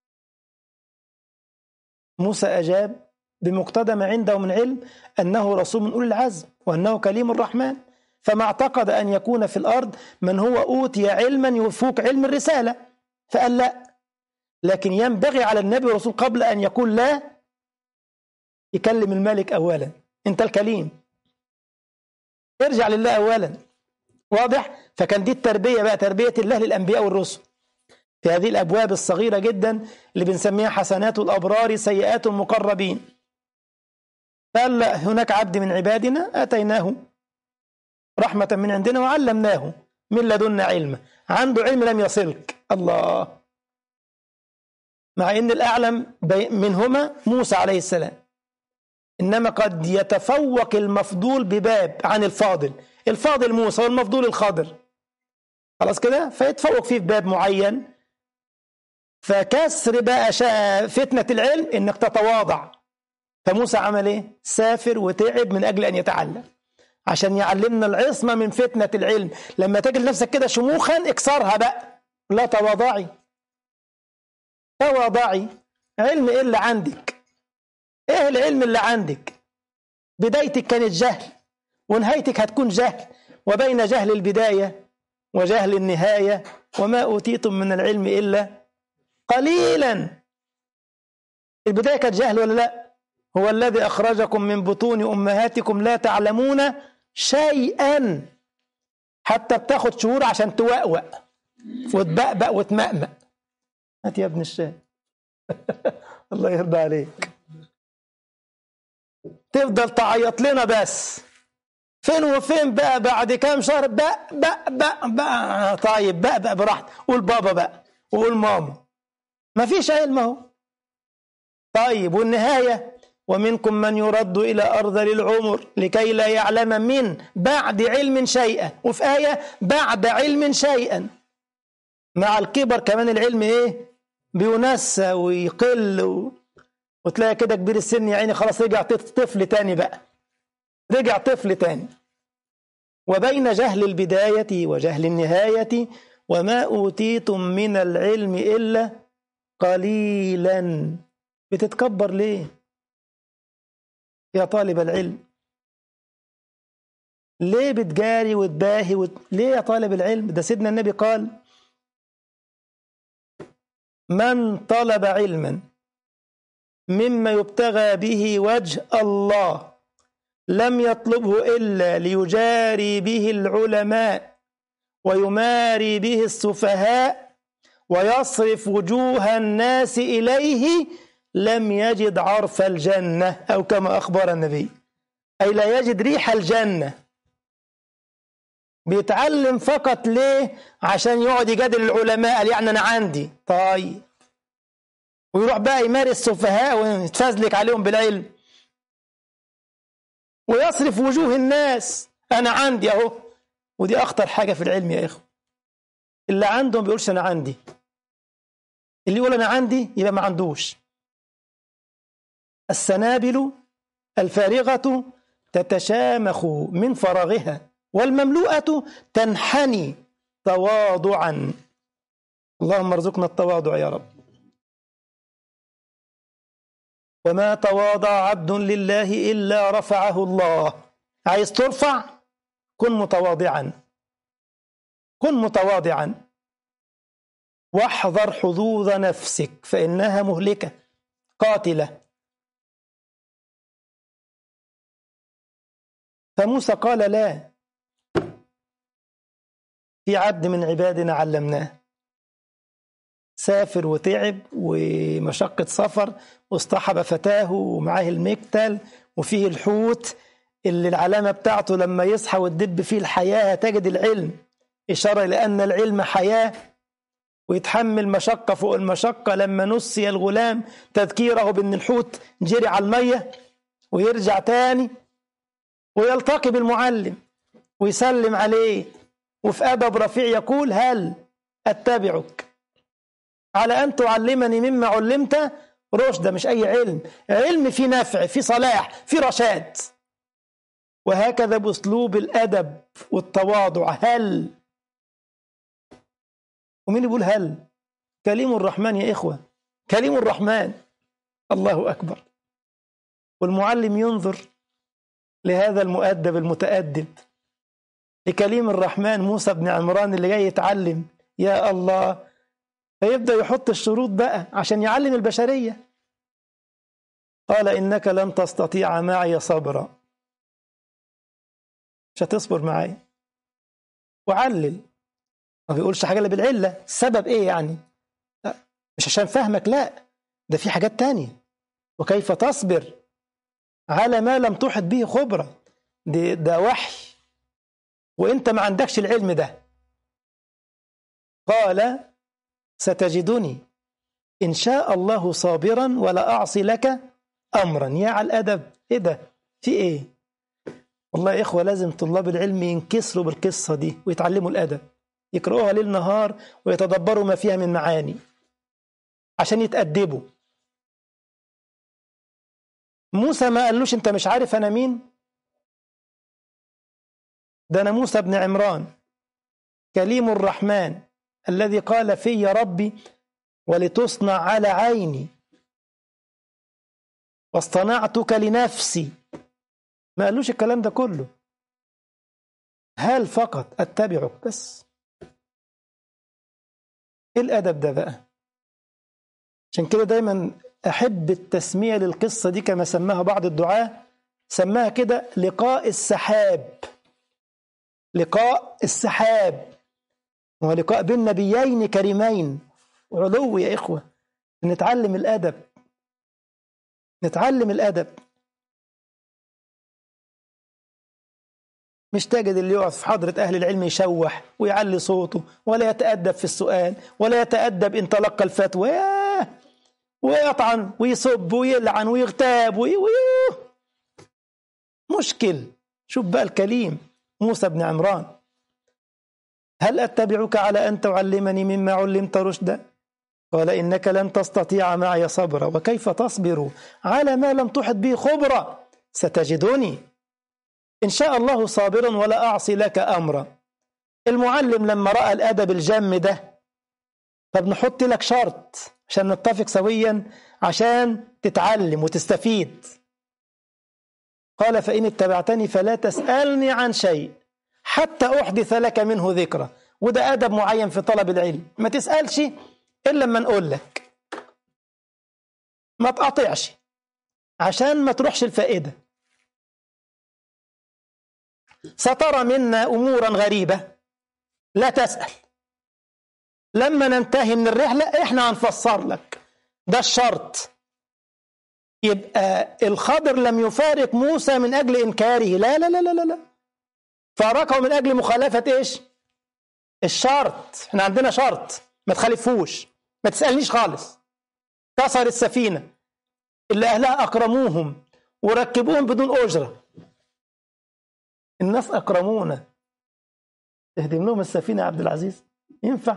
موسى أجاب بمقتضى ما عنده من علم أنه رسول من أولي العزم وأنه كليم الرحمن، فما اعتقد أن يكون في الأرض من هو أوتي علما يفوق علم الرسالة، فقال لا. لكن ينبغي على النبي والرسول قبل أن يقول لا يكلم الملك أولا، أنت الكليم، ارجع لله أولا. واضح؟ فكان دي التربية بقى، تربية الله للأنبياء والرسل في هذه الأبواب الصغيرة جدا اللي بنسميها حسنات الأبرار سيئات المقربين. قال هناك عبد من عبادنا آتيناه رحمة من عندنا وعلمناه من لدنا علما، عنده علم لم يصلك. الله. مع أن الأعلم منهما موسى عليه السلام، إنما قد يتفوق المفضول بباب عن الفاضل، الفاضل موسى والمفضول الخضر، خلاص كده، فيتفوق فيه في باب معين. فكسر بقى فتنة العلم إنك تتواضع. فموسى عمل إيه؟ سافر وتعب من أجل أن يتعلم، عشان يعلمنا العصمة من فتنة العلم. لما تجد نفسك كده شموخا اكسرها بقى، لا، تواضعي تواضعي. علم إيه اللي عندك؟ إيه العلم اللي عندك؟ بدايتك كانت جهل ونهايتك هتكون جهل، وبين جهل البداية وجهل النهاية وما أوتيتم من العلم إلا قليلا. البداية كانت جهل ولا لا؟ هو الذي أخرجكم من بطون أمهاتكم لا تعلمون شيئا، حتى بتاخد شهور عشان توأوأ وتبأبأ وتمأمأ. هات يا ابن الشام. الله يرضى عليك. تفضل تعيط لنا بس، فين وفين بقى بعد كام شهر بقى طيب بقى براحتك، قول بابا بقى وقول ماما، ما فيش علم اهو. طيب والنهاية ومنكم من يرد إلى أرذل العمر لكي لا يعلم من بعد علم شيئا، وفي آية بعد علم شيئا. مع الكبر كمان العلم إيه؟ بينسى ويقل وتلاقي كده كبير السن يا عيني خلاص رجع طفل تاني بقى، رجع طفل تاني. وبين جهل البداية وجهل النهاية وما أوتيتم من العلم إلا قليلا. بتتكبر ليه يا طالب العلم؟ ليه بتجاري وتباهي ليه يا طالب العلم؟ ده سيدنا النبي قال من طلب علما مما يبتغى به وجه الله لم يطلبه إلا ليجاري به العلماء ويماري به السفهاء ويصرف وجوه الناس إليه لم يجد عرف الجنة، أو كما أخبر النبي، أي لا يجد ريح الجنة. بيتعلم فقط ليه؟ عشان يقعد يجادل العلماء، قال يعني أنا عندي طيب، ويروح بقى يماري السفهاء ويتفزلك عليهم بالعلم ويصرف وجوه الناس، أنا عندي أهو. ودي أخطر حاجة في العلم يا إخوة، اللي عنده ما بيقولش أنا عندي، اللي يقول أنا عندي يبقى ما عندوش. السنابل الفارغة تتشامخ من فراغها والمملوءة تنحني تواضعا. اللهم ارزقنا التواضع يا رب. وما تواضع عبد لله إلا رفعه الله. عايز ترفع؟ كن متواضعا، كن متواضعا، واحذر حظوظ نفسك فإنها مهلكة قاتلة. فموسى قال لا، في عبد من عبادنا علمناه، سافر وتعب ومشقة سفر واصطحب فتاه ومعاه المكتل وفيه الحوت اللي العلامة بتاعته لما يصحى وتدب فيه الحياة هتجد العلم، إشارة لأن العلم حياة، ويتحمل مشقة فوق المشقة. لما نسي الغلام تذكيره بأن الحوت جري على المية ويرجع تاني ويلتقي بالمعلم ويسلم عليه، وفي أدب رفيع يقول هل أتبعك على أن تعلمني مما علمت رشدا. مش أي علم، علم في نفع، في صلاح، في رشاد. وهكذا بأسلوب الأدب والتواضع. هل، ومين يقول هل؟ كليم الرحمن يا إخوة، كليم الرحمن، الله أكبر. والمعلم ينظر لهذا المؤدب المتأدب، لكليم الرحمن موسى بن عمران اللي جاي يتعلم، يا الله. فيبدأ يحط الشروط بقى عشان يعلم البشرية. قال إنك لن تستطيع معي صبرا، مش هتصبر معي. وعلل، ما بيقولش حاجة إلا بالعلة. السبب إيه يعني؟ لا، مش عشان فهمك، لا، ده في حاجات تانية. وكيف تصبر على ما لم تحط به خبرة؟ ده وحي وإنت ما عندكش العلم ده. قال ستجدني إن شاء الله صابرا ولا أعصي لك أمرا. يا على الأدب، إيه ده؟ في إيه؟ والله يا إخوة لازم طلاب العلم ينكسروا بالقصة دي ويتعلموا الأدب، يقرؤوها ليل نهار ويتدبروا ما فيها من معاني عشان يتأدبوا. موسى ما قالوش أنت مش عارف أنا مين؟ ده أنا موسى بن عمران كليم الرحمن الذي قال في يا ربي ولتصنع على عيني واصطنعتك لنفسي. ما قالوش الكلام ده كله، هل فقط أتبعك بس. إيه الأدب ده بقى؟ عشان كده دايما أحب التسمية للقصة دي كما سماها بعض الدعاة، سماها كده لقاء السحاب. لقاء السحاب هو لقاء بين نبيين كريمين، علو يا إخوة. نتعلم الأدب، نتعلم الأدب. مش تجد اللي يقعد في حضرة أهل العلم يشوح ويعلي صوته ولا يتأدب في السؤال ولا يتأدب إن تلقى الفتوى، ويطعن ويصب ويلعن ويغتاب مشكل. شوف بقى الكليم موسى بن عمران: هل أتبعك على أن تعلمني مما علمت رشدا؟ قال إنك لن تستطيع معي صبرا، وكيف تصبر على ما لم تحط به خبرا؟ ستجدني إن شاء الله صابرا ولا أعصي لك أمرا. المعلم لما رأى الأدب الجم ده: طب نحط لك شرط عشان نتفق سويا عشان تتعلم وتستفيد. قال: فإن اتبعتني فلا تسألني عن شيء حتى أحدث لك منه ذكرى. وده أدب معين في طلب العلم، ما تسألش إلا لما نقول لك، ما تقاطعش عشان ما تروحش الفائدة. سترى منا أمورا غريبة لا تسأل، لما ننتهي من الرحلة إحنا هنفسر لك. ده الشرط. يبقى الخضر لم يفارق موسى من أجل إنكاره، لا لا لا لا لا، فارقه من أجل مخالفة إيش؟ الشرط. إحنا عندنا شرط ما تخالفوش، ما تسألنيش خالص. كسر السفينة اللي أهلها أكرموهم وركبوهم بدون أجرة. الناس أكرمونا، تهدم لهم السفينة يا عبد العزيز؟ ينفع؟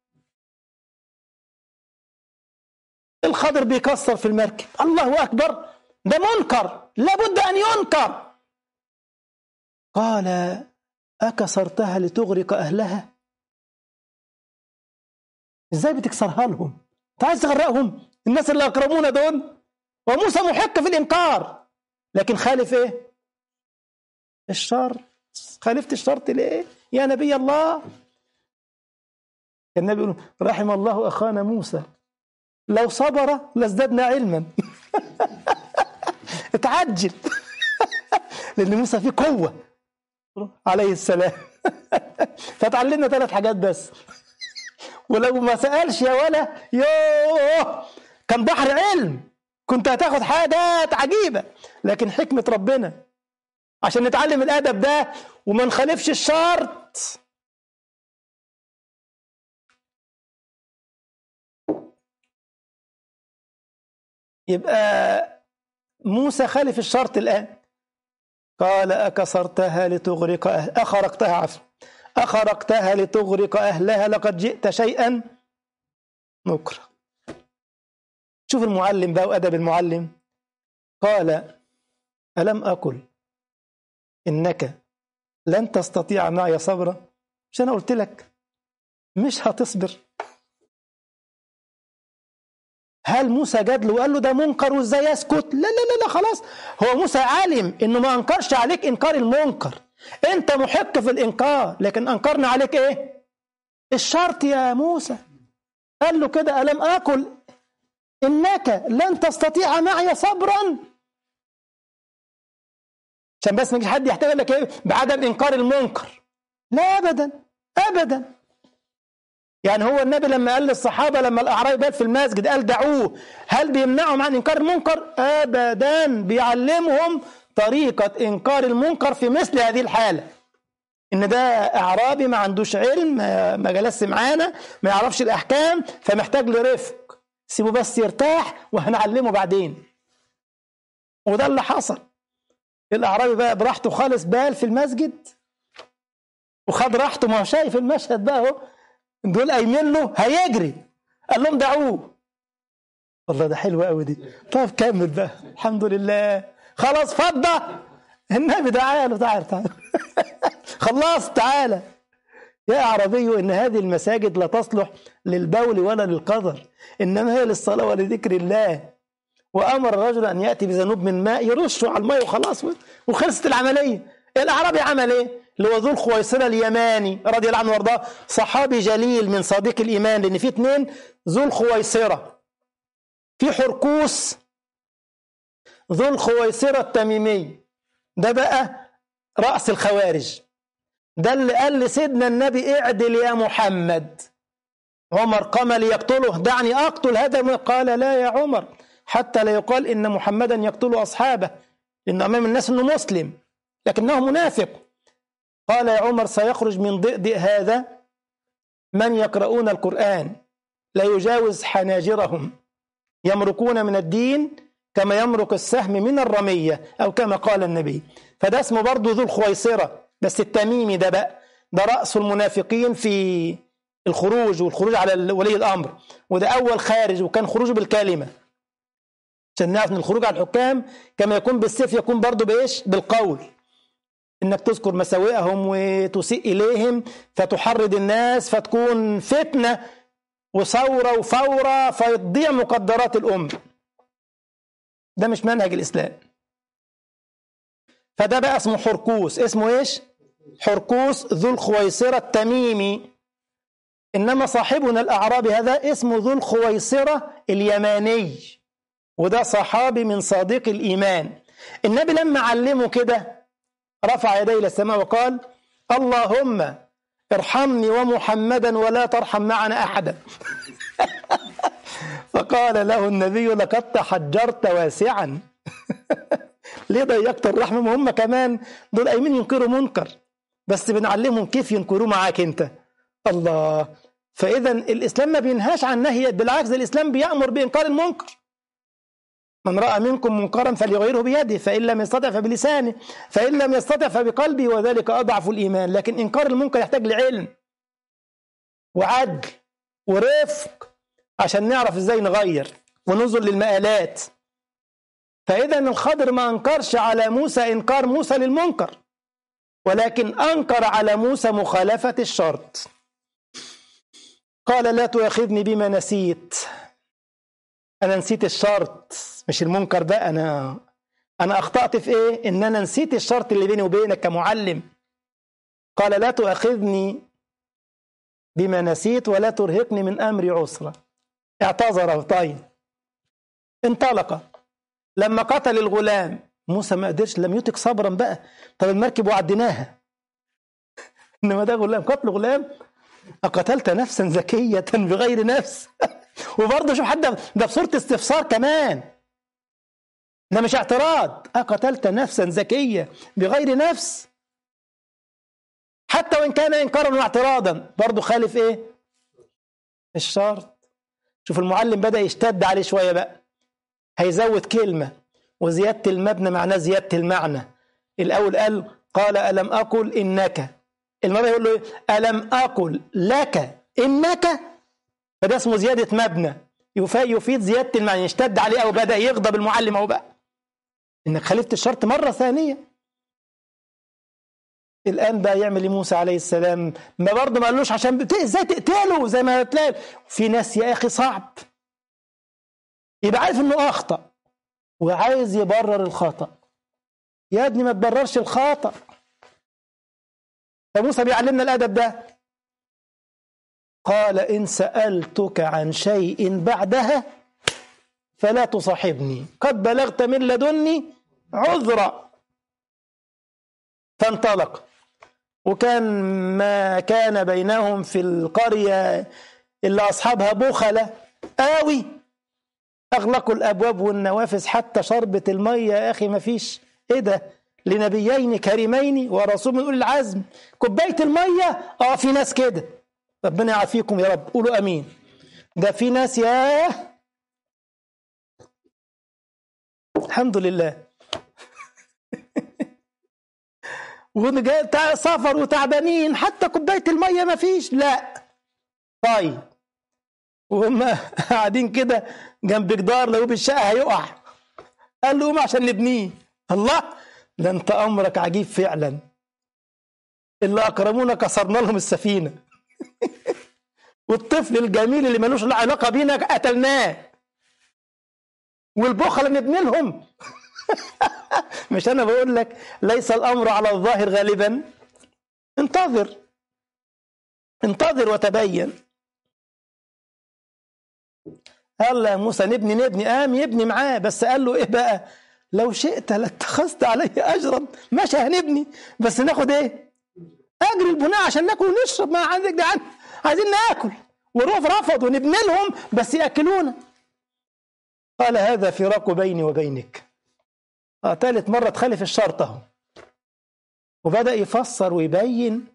الخضر بيكسر في المركب، الله أكبر، ده منكر لابد أن ينكر. قال: أكسرتها لتغرق أهلها؟ إزاي بتكسرها لهم؟ أنت عايز تغرقهم؟ الناس اللي أكرمونا دول. وموسى محق في الإنكار، لكن خالف إيه؟ الشرط. خالفت الشرط ليه يا نبي الله؟ النبي يقول: رحم الله أخانا موسى لو صبر لازددنا علما. اتعجل. لأن موسى فيه قوة عليه السلام. فتعلمنا 3 حاجات بس. ولو ما سألش يا ولا يوه كان بحر علم، كنت هتاخد حاجات عجيبة. لكن حكمة ربنا عشان نتعلم الأدب ده وما نخالفش الشرط. يبقى موسى خالف الشرط الآن. قال: أكسرتها لتغرق أخرقتها لتغرق أهلها لقد جئت شيئا نكرا. شوف المعلم بقى وأدب المعلم. قال: ألم أقل إنك لن تستطيع معي صبرا؟ مش أنا قلت لك مش هتصبر؟ هل موسى جاد له وقال له ده منكر وازاي يسكت؟ لا لا لا لا، خلاص. هو موسى عالم انه ما انكرش عليك انكار المنكر، انت محق في الانكار، لكن انكرنا عليك ايه؟ الشرط يا موسى. قال له كده: ألم أقل إنك لن تستطيع معي صبرا؟ عشان بس ما يجيش حد يحتاج لك ايه بعدم انكار المنكر. لا ابدا ابدا. يعني هو النبي لما قال للصحابه لما الاعرابي بات في المسجد قال دعوه، هل بيمنعهم عن انكار المنكر؟ ابدا، بيعلمهم طريقه انكار المنكر في مثل هذه الحاله. ان ده اعرابي ما عندوش علم، ما جلسش معانا، ما يعرفش الاحكام، فمحتاج لرفق، سيبه بس يرتاح وهنعلمه بعدين. وده اللي حصل. الاعرابي بقى براحته خالص بال في المسجد وخد راحته، ما هو شايف المشهد بقى اهو، دول قايمين له هيجري، قال لهم دعوه. والله ده حلو قوي دي. طب كمل بقى. الحمد لله خلاص فضى النبي، تعالوا تعالوا خلاص تعالى يا أعرابي، إن هذه المساجد لا تصلح للبول ولا للقذر، إنما هي للصلاة ولذكر الله. وأمر الرجل أن يأتي بذنوب من ماء يرشه على الماء وخلاص وخلصت العملية. الأعرابي عمل إيه؟ اللي هو ذو الخويصرة اليماني رضي الله عنه وارضاه، صحابي جليل من صديق الإيمان، لأن في 2 ذو الخويصرة، في حركوس ذو الخويصرة التميمي، ده بقى رأس الخوارج، ده اللي قال لسيدنا النبي اعدل يا محمد، عمر قام ليقتله، دعني أقتل هذا. قال لا يا عمر، حتى لا يقال إن محمدا يقتل أصحابه، لأن أمام الناس أنه مسلم لكنه منافق. قال يا عمر سيخرج من ضئضئ هذا من يقرؤون القرآن لا يجاوز حناجرهم، يمرقون من الدين كما يمرق السهم من الرمية، أو كما قال النبي. فده اسمه برضه ذو الخويصرة، بس التميمي ده بقى ده رأس المنافقين في الخروج والخروج على ولي الأمر، وده أول خارج، وكان خروجه بالكلمة، عشان نعرف ان الخروج على الحكام كما يكون بالسيف يكون برضه بإيش؟ بالقول، إنك تذكر مساوئهم وتسيء إليهم فتحرض الناس فتكون فتنة وثورة وفورة فيضيع مقدرات الأمة. ده مش منهج الإسلام. فده بقى اسمه حركوس. اسمه إيش؟ حركوس ذو الخويصرة التميمي. إنما صاحبنا الأعرابي هذا اسمه ذو الخويصرة اليماني، وده صحابي من صادق الإيمان. النبي لما علمه كده رفع يديه إلى السماء وقال اللهم ارحمني ومحمدا ولا ترحم معنا أحدا. فقال له النبي لقد تحجرت واسعا. ليه ضيقت الرحمة؟ ما هم كمان دول قايمين ينكروا منكر، بس بنعلمهم كيف ينكروه معاك انت. الله. فإذا الإسلام ما بينهاش عن نهي، بالعكس الإسلام بيأمر بإنكار المنكر. من رأى منكم منكرا فليغيره بيده، فإن لم يستطع فبلسانه، فإن لم يستطع فبقلبه، وذلك أضعف الإيمان. لكن إنكار المنكر يحتاج لعلم وعدل ورفق عشان نعرف إزاي نغير وننظر للمآلات. فإذا الخضر ما أنكرش على موسى إنكار موسى للمنكر، ولكن أنكر على موسى مخالفة الشرط. قال لا تؤاخذني بما نسيت، أنا نسيت الشرط مش المنكر بقى. أنا أخطأت في إيه؟ إن أنا نسيت الشرط اللي بيني وبينك كمعلم. قال لا تؤاخذني بما نسيت ولا ترهقني من أمري عسرا. اعتذر. طيب انطلق. لما قتل الغلام موسى ما قدرش، لم يتق صبرا بقى. طب المركب وعديناها، إنما ده غلام، قتل غلام. أقتلت نفسا زكية بغير نفس. وبرضه شوف حد ده بصورة استفسار كمان، ده مش اعتراض. أقتلت نفسا زكية بغير نفس، حتى وإن كان إنكارا واعتراضا برضه خالف إيه؟ الشرط. شوف المعلم بدأ يشتد عليه شوية بقى، هيزود كلمة، وزيادة المبنى معناه زيادة المعنى. الأول قال ألم أقل إنك، المرة يقول له إيه؟ ألم أقل لك إنك، فده اسمه زيادة مبنى يفيد زيادة المعنى. يشتد عليه أو بدأ يغضب المعلم أو بقى إنك خالفت الشرط مرة ثانية. الآن بقى يعمل موسى عليه السلام؟ ما برضه ما قالوش عشان ازاي تقتله زي ما تلاقي في ناس يا أخي صعب يبقى عارف إنه أخطأ وعايز يبرر الخطأ. يا ابني ما تبررش الخطأ. فموسى بيعلمنا الأدب ده. قال إن سألتك عن شيء بعدها فلا تصاحبني قد بلغت من لدني عذرا. فانطلق. وكان ما كان بينهم في القرية اللي أصحابها بخلة قوي، أغلقوا الأبواب والنوافذ حتى شربة المية يا أخي ما فيش. إيه ده؟ لنبيين كريمين ورسول من أولي العزم كوباية المية؟ في ناس كده، ربنا يعافيكم يا رب، قولوا أمين. ده في ناس ياه الحمد لله. سفر وتعبانين حتى كوباية المية ما فيش. لا طيب، وهم قاعدين كده جنب جدار لو بالشقة هيقع، قال له قوم عشان نبنيه. الله، ده انت امرك عجيب فعلا. اللي اكرمونا كسرنا لهم السفينة. والطفل الجميل اللي ملوش علاقة بينا قتلناه، والبخل نبني لهم. مش انا بقول لك ليس الامر على الظاهر غالبا؟ انتظر وتبين. قال يا موسى نبني. قام يبني معاه، بس قال له ايه بقى؟ لو شئت لاتخذت عليه اجرا. ماشي هنبني، بس ناخد ايه؟ اجر البناء عشان ناكل ونشرب. ما عندك ده عايزين ناكل ورفضوا نبني لهم بس يأكلونا. قال هذا فراق بيني وبينك. ثالث مرة تخلف الشرط اهو. وبدأ يفسر ويبين.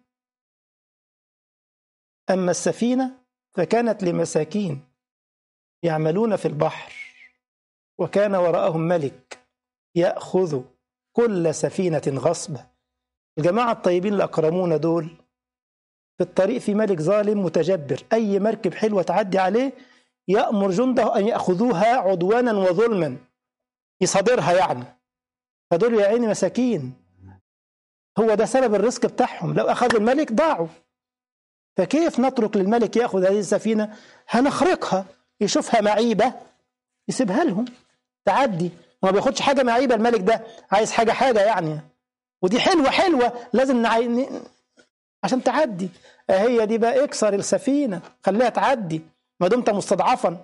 أما السفينة فكانت لمساكين يعملون في البحر، وكان وراءهم ملك يأخذ كل سفينة غصبة. الجماعة الطيبين الأكرمون دول في الطريق في ملك ظالم متجبر، أي مركب حلوة تعدي عليه يأمر جنده أن يأخذوها عدوانا وظلما، يصادرها يعني. فدول يا عيني مساكين، هو ده سبب الرزق بتاعهم، لو أخذوا الملك ضاعوا. فكيف نترك للملك يأخذ هذه السفينة؟ هنخرقها، يشوفها معيبة يسيبها لهم تعدي. ما بياخدش حاجة معيبة الملك ده، عايز حاجة يعني، ودي حلوة لازم عشان تعدي. هي دي بقى، اكسر السفينة خليها تعدي ما دمت مستضعفا.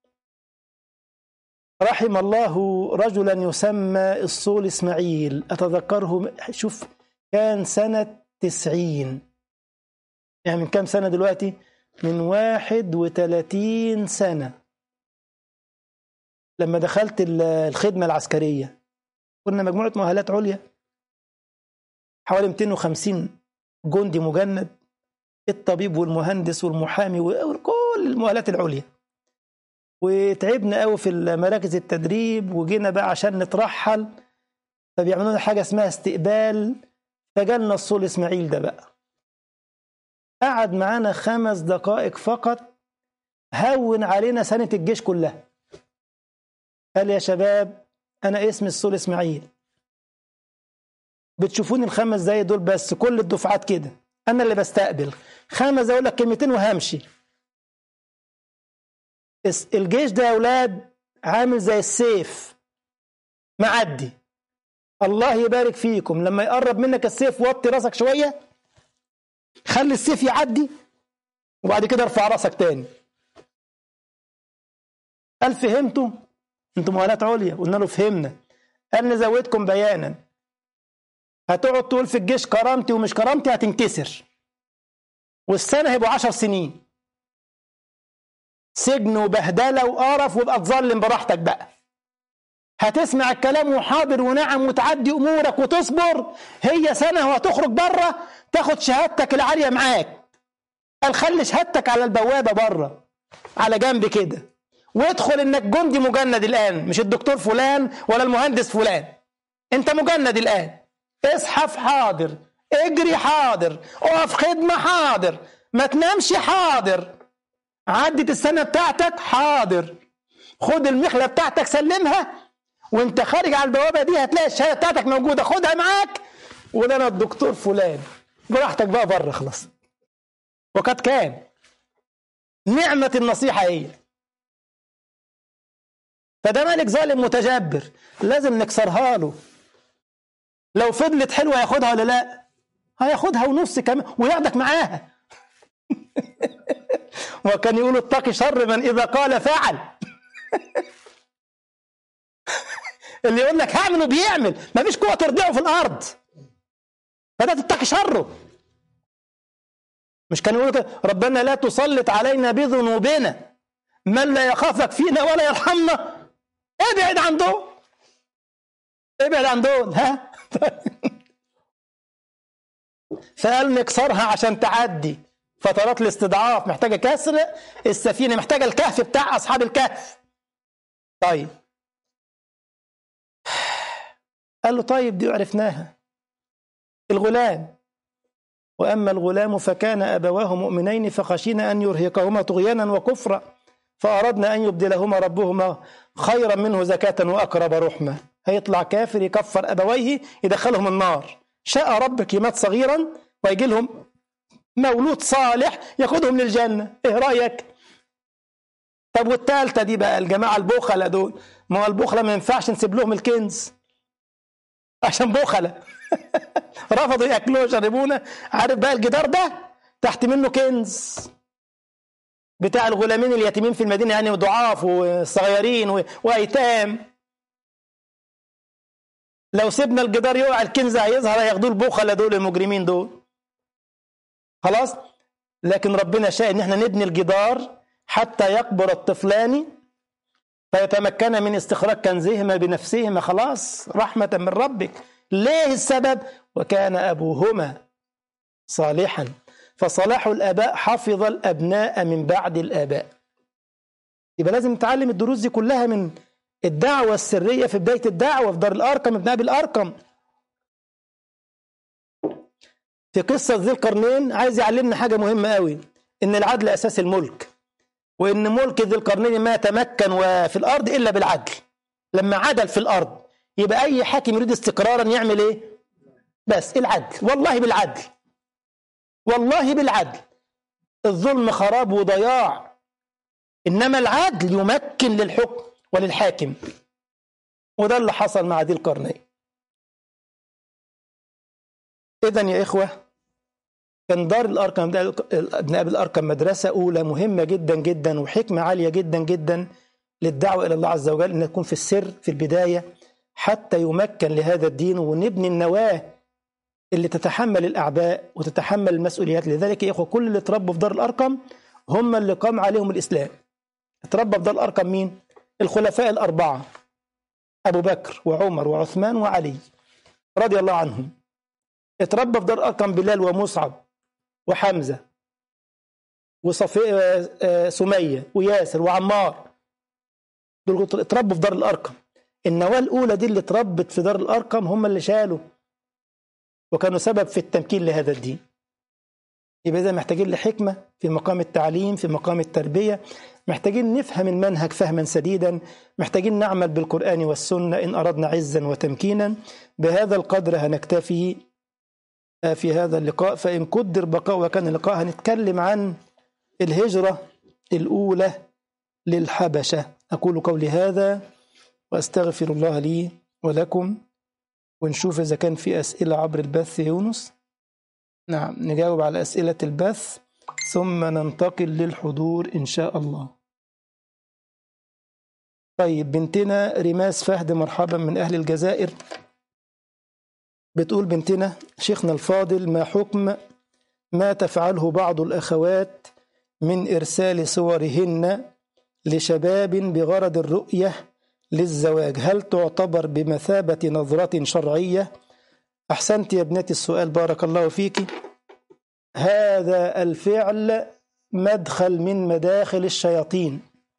رحم الله رجلا يسمى الصول إسماعيل، أتذكره. شوف، كان سنة 90، يعني من كام سنة دلوقتي؟ من 31 سنة. لما دخلت الخدمة العسكرية كنا مجموعة مؤهلات عليا، حوالي 250 جندي مجند، الطبيب والمهندس والمحامي وكل المؤهلات العليا. وتعبنا قوي في مراكز التدريب، وجينا بقى عشان نترحل، فبيعملوا لنا حاجة اسمها استقبال. فجالنا الصول إسماعيل ده بقى، قعد معانا 5 دقائق فقط، هون علينا سنة الجيش كلها. قال يا شباب أنا اسمي الصول إسماعيل، بتشوفوني ال5 دقايق دول بس، كل الدفعات كده أنا اللي بستقبل 5 دقايق، أقول لك كلمتين وهمشي. الجيش ده يا أولاد عامل زي السيف معدي. الله يبارك فيكم، لما يقرب منك السيف وطي راسك شوية، خلي السيف يعدي، وبعد كده ارفع راسك تاني. قال فهمتوا؟ انتوا مؤهلات عليا. قلنا له فهمنا. قال نزودكم بيانا، هتقعد تقول في الجيش كرامتي ومش كرامتي هتنكسر، والسنة هيبقوا 10 سنين سجن وبهدلة وقرف، وابقى تظلم براحتك بقى. هتسمع الكلام وحاضر ونعم وتعدي أمورك وتصبر، هي سنة وهتخرج بره تاخد شهادتك العالية معاك. قال خلي شهادتك على البوابة بره على جنب كده، وادخل انك جندي مجند الآن، مش الدكتور فلان ولا المهندس فلان، انت مجند الآن. اصحف حاضر، اجري حاضر، اقف خدمة حاضر، ما تنامش حاضر، عدت السنة بتاعتك حاضر، خد المخلة بتاعتك سلمها، وانت خارج على البوابة دي هتلاقي الشهادة بتاعتك موجودة، خدها معاك، وقول انا الدكتور فلان، براحتك بقى بره خلاص. وقد كان نعمة النصيحة هي. فده ملك ظالم متجبر، لازم نكسرها له. لو فضلت حلوة ياخدها ولا لا؟ هياخدها ونص كمان وياخدك معاها. وكان يقول اتقي شر من إذا قال فعل. اللي يقول لك هعمل وبيعمل، مفيش قوة ترضعه في الأرض، فده تتقي شره. مش كان يقول ربنا لا تسلط علينا بذنوبنا من لا يخافك فينا ولا يرحمنا؟ ابعد عن دول، ابعد عن دول. ها فقال نكسرها عشان تعدي. فترات الاستضعاف محتاجة كسر السفينة، محتاجة الكهف بتاع أصحاب الكهف. طيب قال له طيب دي عرفناها. الغلام، وأما الغلام فكان أبواه مؤمنين فخشينا أن يرهقهما طغيانا وكفرا فأردنا أن يبدلهما ربهما خيرا منه زكاة وأقرب رحمة. هيطلع كافر يكفر أبويه يدخلهم النار، شاء ربك يمات صغيرا ويجي لهم مولود صالح ياخدهم للجنة. ايه رأيك؟ طب والثالثة دي بقى الجماعة البخلة دول، ما هو البخلة ما ينفعش نسيب لهم الكنز عشان بخلة. رفضوا ياكلوه ويشربونه. عارف بقى الجدار ده تحت منه كنز بتاع الغلامين اليتيمين في المدينة، يعني وضعاف وصغيرين وايتام. لو سيبنا الجدار يقع الكنز هيظهر، هياخدوه البخلة دول المجرمين دول. خلاص لكن ربنا شاء ان احنا نبني الجدار حتى يكبر الطفلان فيتمكن من استخراج كنزهما بنفسهما، خلاص رحمة من ربك. ليه السبب؟ وكان أبوهما صالحا، فصلاح الآباء حفظ الأبناء من بعد الآباء. يبقى لازم نتعلم الدروس دي كلها من الدعوة السرية في بداية الدعوة في دار الأرقم ابن أبي الأرقم. في قصة ذي القرنين عايز يعلمنا حاجة مهمة قوي، إن العدل أساس الملك، وإن ملك ذي القرنين ما تمكن في الأرض إلا بالعدل. لما عدل في الأرض يبقى أي حاكم يريد استقرارا يعمل إيه؟ بس العدل، والله بالعدل، والله بالعدل. الظلم خراب وضياع، إنما العدل يمكن للحكم وللحاكم، وده اللي حصل مع ذي القرنين. إذن يا إخوة، كان دار الأرقم ابن أبي الأرقم مدرسة أولى مهمة جدا جدا وحكمة عالية جدا جدا للدعوة إلى الله عز وجل، إن تكون في السر في البداية حتى يمكن لهذا الدين، ونبني النواة اللي تتحمل الأعباء وتتحمل المسؤوليات. لذلك يا إخوة كل اللي اتربوا في دار الأرقم هم اللي قام عليهم الإسلام. اتربى في دار الأرقم مين؟ الخلفاء الأربعة، أبو بكر وعمر وعثمان وعلي رضي الله عنهم. اتربى في دار الأرقم بلال ومصعب وحمزة سمية وياسر وعمار، دول اتربوا في دار الأرقم. النواة الأولى دي اللي اتربت في دار الأرقم هم اللي شالوا وكانوا سبب في التمكين لهذا الدين. يبقى إذا محتاجين لحكمة في مقام التعليم، في مقام التربية، محتاجين نفهم المنهج فهما سديدا، محتاجين نعمل بالقرآن والسنة إن أردنا عزا وتمكينا. بهذا القدر هنكتفي في هذا اللقاء، فإن قدر بقاء وكان اللقاء هنتكلم عن الهجرة الأولى للحبشة. أقول قولي هذا وأستغفر الله لي ولكم، ونشوف إذا كان في أسئلة عبر البث. يونس، نعم، نجاوب على أسئلة البث ثم ننتقل للحضور إن شاء الله. طيب، بنتنا رماس فهد مرحبا من أهل الجزائر، بتقول بنتنا: شيخنا الفاضل، ما حكم ما تفعله بعض الأخوات من إرسال صورهن لشباب بغرض الرؤية للزواج؟ هل تعتبر بمثابة نظرة شرعية؟ أحسنت يا ابنتي السؤال، بارك الله فيك. هذا الفعل مدخل من مداخل الشياطين.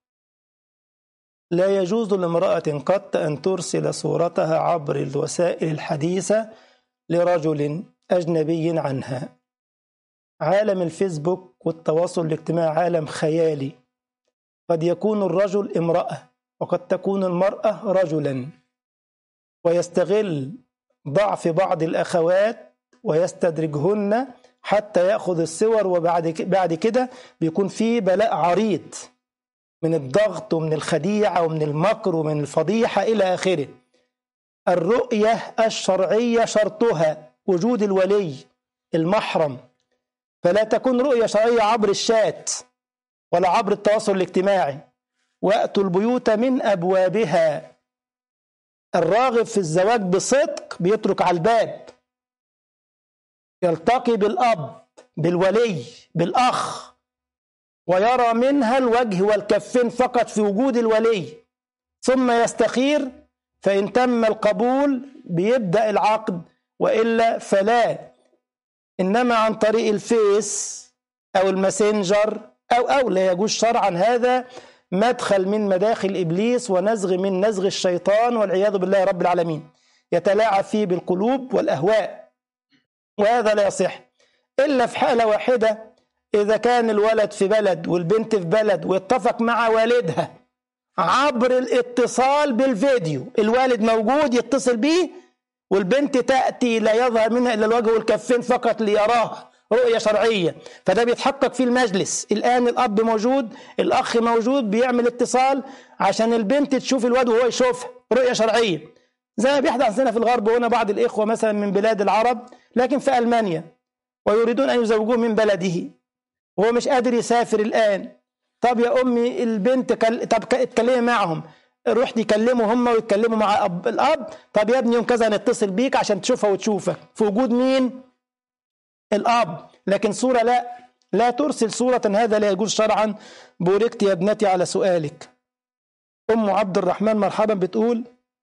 لا يجوز لامرأة قط أن ترسل صورتها عبر الوسائل الحديثة لرجل أجنبي عنها. عالم الفيسبوك والتواصل الاجتماعي عالم خيالي، قد يكون الرجل امرأة وقد تكون المرأة رجلا، ويستغل ضعف بعض الأخوات ويستدرجهن حتى يأخذ الصور، وبعد كده بيكون في بلاء عريض من الضغط ومن الخديعة ومن المكر ومن الفضيحة إلى آخره. الرؤية الشرعية شرطها وجود الولي المحرم، فلا تكون رؤية شرعية عبر الشات ولا عبر التواصل الاجتماعي. وأتوا البيوت من أبوابها. الراغب في الزواج بصدق بيترك على الباب، يلتقي بالأب بالولي بالأخ، ويرى منها الوجه والكفين فقط في وجود الولي، ثم يستخير، فإن تم القبول بيبدأ العقد، وإلا فلا. إنما عن طريق الفيس أو الماسنجر أو لا يجوز شرعا. هذا مدخل من مداخل إبليس ونزغ من نزغ الشيطان والعياذ بالله رب العالمين، يتلاعب فيه بالقلوب والأهواء، وهذا لا يصح إلا في حالة واحدة: إذا كان الولد في بلد والبنت في بلد واتفق مع والدها عبر الاتصال بالفيديو، الوالد موجود يتصل به والبنت تأتي لا يظهر منها إلا الوجه والكفين فقط ليراها، رؤية شرعية. فده بيتحقق في المجلس. الآن الأب موجود، الأخ موجود، بيعمل اتصال عشان البنت تشوف الواد وهو يشوفها، رؤية شرعية. زي ما بيحدث هنا في الغرب، وهنا بعض الإخوة مثلا من بلاد العرب لكن في ألمانيا ويريدون أن يزوجوه من بلده وهو مش قادر يسافر الآن. طب يا أمي البنت طب اتكلمي معهم، روح يكلموا هم ويتكلموا مع الأب. طب يا ابني يوم كذا نتصل بيك عشان تشوفها وتشوفك، في وجود مين؟ الأب. لكن صورة لا، لا ترسل صورة، هذا لا يجوز شرعا. بوركت يا ابنتي على سؤالك. أم عبد الرحمن مرحبا، بتقول: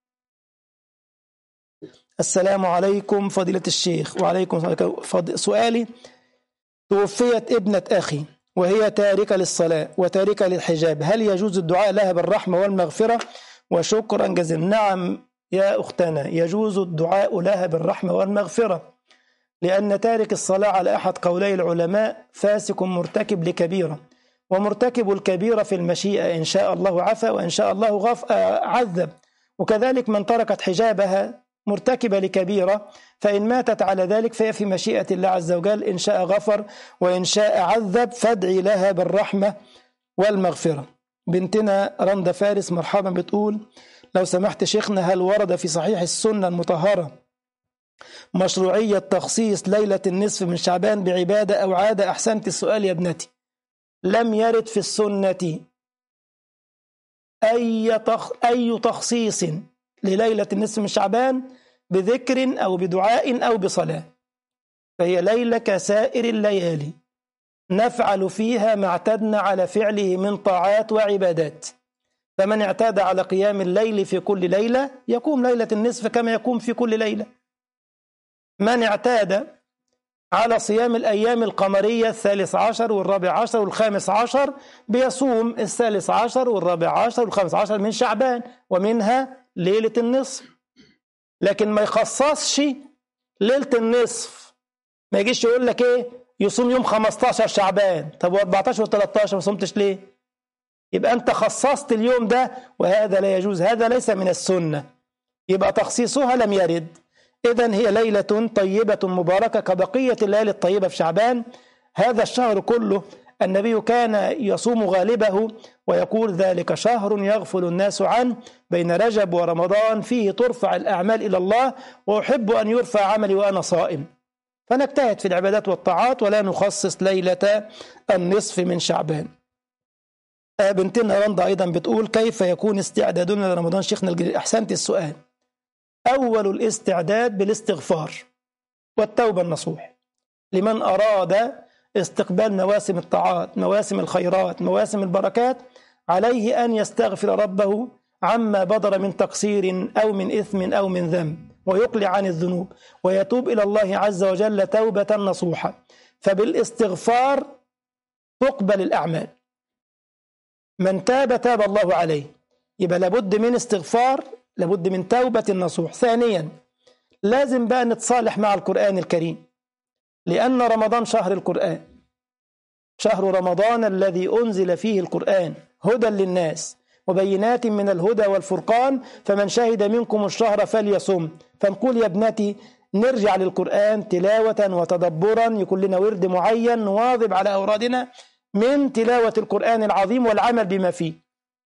السلام عليكم فضيلة الشيخ. وعليكم السلام. سؤالي: توفيت ابنة أخي وهي تاركة للصلاة وتاركة للحجاب، هل يجوز الدعاء لها بالرحمة والمغفرة؟ وشكرا جزيلا. نعم يا أختنا، يجوز الدعاء لها بالرحمة والمغفرة، لأن تارك الصلاة على أحد قولي العلماء فاسق مرتكب لكبيرة، ومرتكب الكبيرة في المشيئة، إن شاء الله عفا وإن شاء الله عذب. وكذلك من تركت حجابها مرتكبة لكبيرة، فإن ماتت على ذلك فهي في مشيئة الله عز وجل، إن شاء غفر وإن شاء عذب، فادعي لها بالرحمة والمغفرة. بنتنا رندا فارس مرحبا، بتقول: لو سمحت شيخنا، هل ورد في صحيح السنة المطهرة مشروعية تخصيص ليلة النصف من شعبان بعبادة أو عادة؟ أحسنت السؤال يا ابنتي. لم يرد في السنة أي تخصيص لليلة النصف من شعبان بذكر أو بدعاء أو بصلاة، فهي ليلة كسائر الليالي نفعل فيها ما اعتدنا على فعله من طاعات وعبادات. فمن اعتاد على قيام الليل في كل ليلة يقوم ليلة النصف كما يقوم في كل ليلة. من اعتاد على صيام الأيام القمرية 13 و14 و15 بيصوم 13 و14 و15 من شعبان، ومنها ليلة النصف. لكن ما يخصصش ليلة النصف، ما يجيش يقول لك ايه يصوم يوم 15 شعبان، طب و14 و13 ما صمتش ليه؟ يبقى انت خصصت اليوم ده، وهذا لا يجوز، هذا ليس من السنة، يبقى تخصيصها لم يرد. إذن هي ليلة طيبة مباركة كبقية الليالي الطيبة في شعبان. هذا الشهر كله النبي كان يصوم غالبه ويقول: ذلك شهر يغفل الناس عنه بين رجب ورمضان، فيه ترفع الأعمال إلى الله، وأحب أن يرفع عملي وأنا صائم. فنجتهد في العبادات والطاعات ولا نخصص ليلة النصف من شعبان. بنتنا رندا أيضا بتقول: كيف يكون استعدادنا لرمضان شيخنا الجليل؟ أحسنت السؤال. أول الاستعداد بالاستغفار والتوبة النصوح لمن أراد استقبال مواسم الطاعات، مواسم الخيرات، مواسم البركات، عليه أن يستغفر ربه عما بدر من تقصير أو من إثم أو من ذنب، ويقلع عن الذنوب ويتوب إلى الله عز وجل توبة نصوحة. فبالاستغفار تقبل الأعمال، من تاب تاب الله عليه. يبقى لابد من استغفار، لابد من توبة النصوح. ثانيا لازم بقى نتصالح مع القرآن الكريم، لأن رمضان شهر القرآن، شهر رمضان الذي أنزل فيه القرآن هدى للناس وبينات من الهدى والفرقان، فمن شهد منكم الشهر فليصم. فنقول يا ابنتي نرجع للقرآن تلاوة وتدبرا، يكون لنا ورد معين نواظب على أورادنا من تلاوة القرآن العظيم والعمل بما فيه.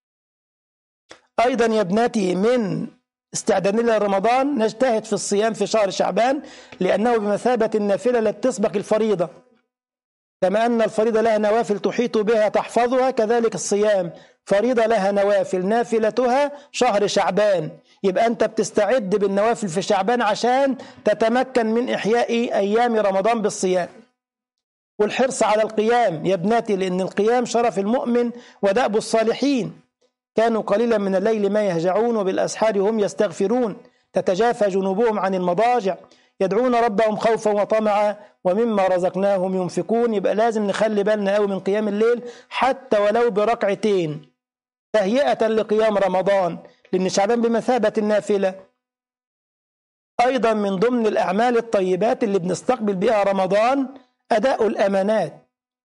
أيضا يا ابنتي من استعدادنا لرمضان نجتهد في الصيام في شهر شعبان، لأنه بمثابة النافلة التي تسبق الفريضة، كما أن الفريضة لها نوافل تحيط بها تحفظها، كذلك الصيام فريضة لها نوافل نافلتها شهر شعبان. يبقى أنت بتستعد بالنوافل في شعبان عشان تتمكن من إحياء أيام رمضان بالصيام والحرص على القيام يا ابنتي، لأن القيام شرف المؤمن ودأب الصالحين. كانوا قليلا من الليل ما يهجعون وبالأسحار هم يستغفرون، تتجافى جنوبهم عن المضاجع يدعون ربهم خوفا وطمعا ومما رزقناهم ينفقون. يبقى لازم نخلي بالنا قوي من قيام الليل حتى ولو بركعتين تهيئة لقيام رمضان، لأن شعبان بمثابة النافلة. أيضا من ضمن الأعمال الطيبات اللي بنستقبل بها رمضان أداء الأمانات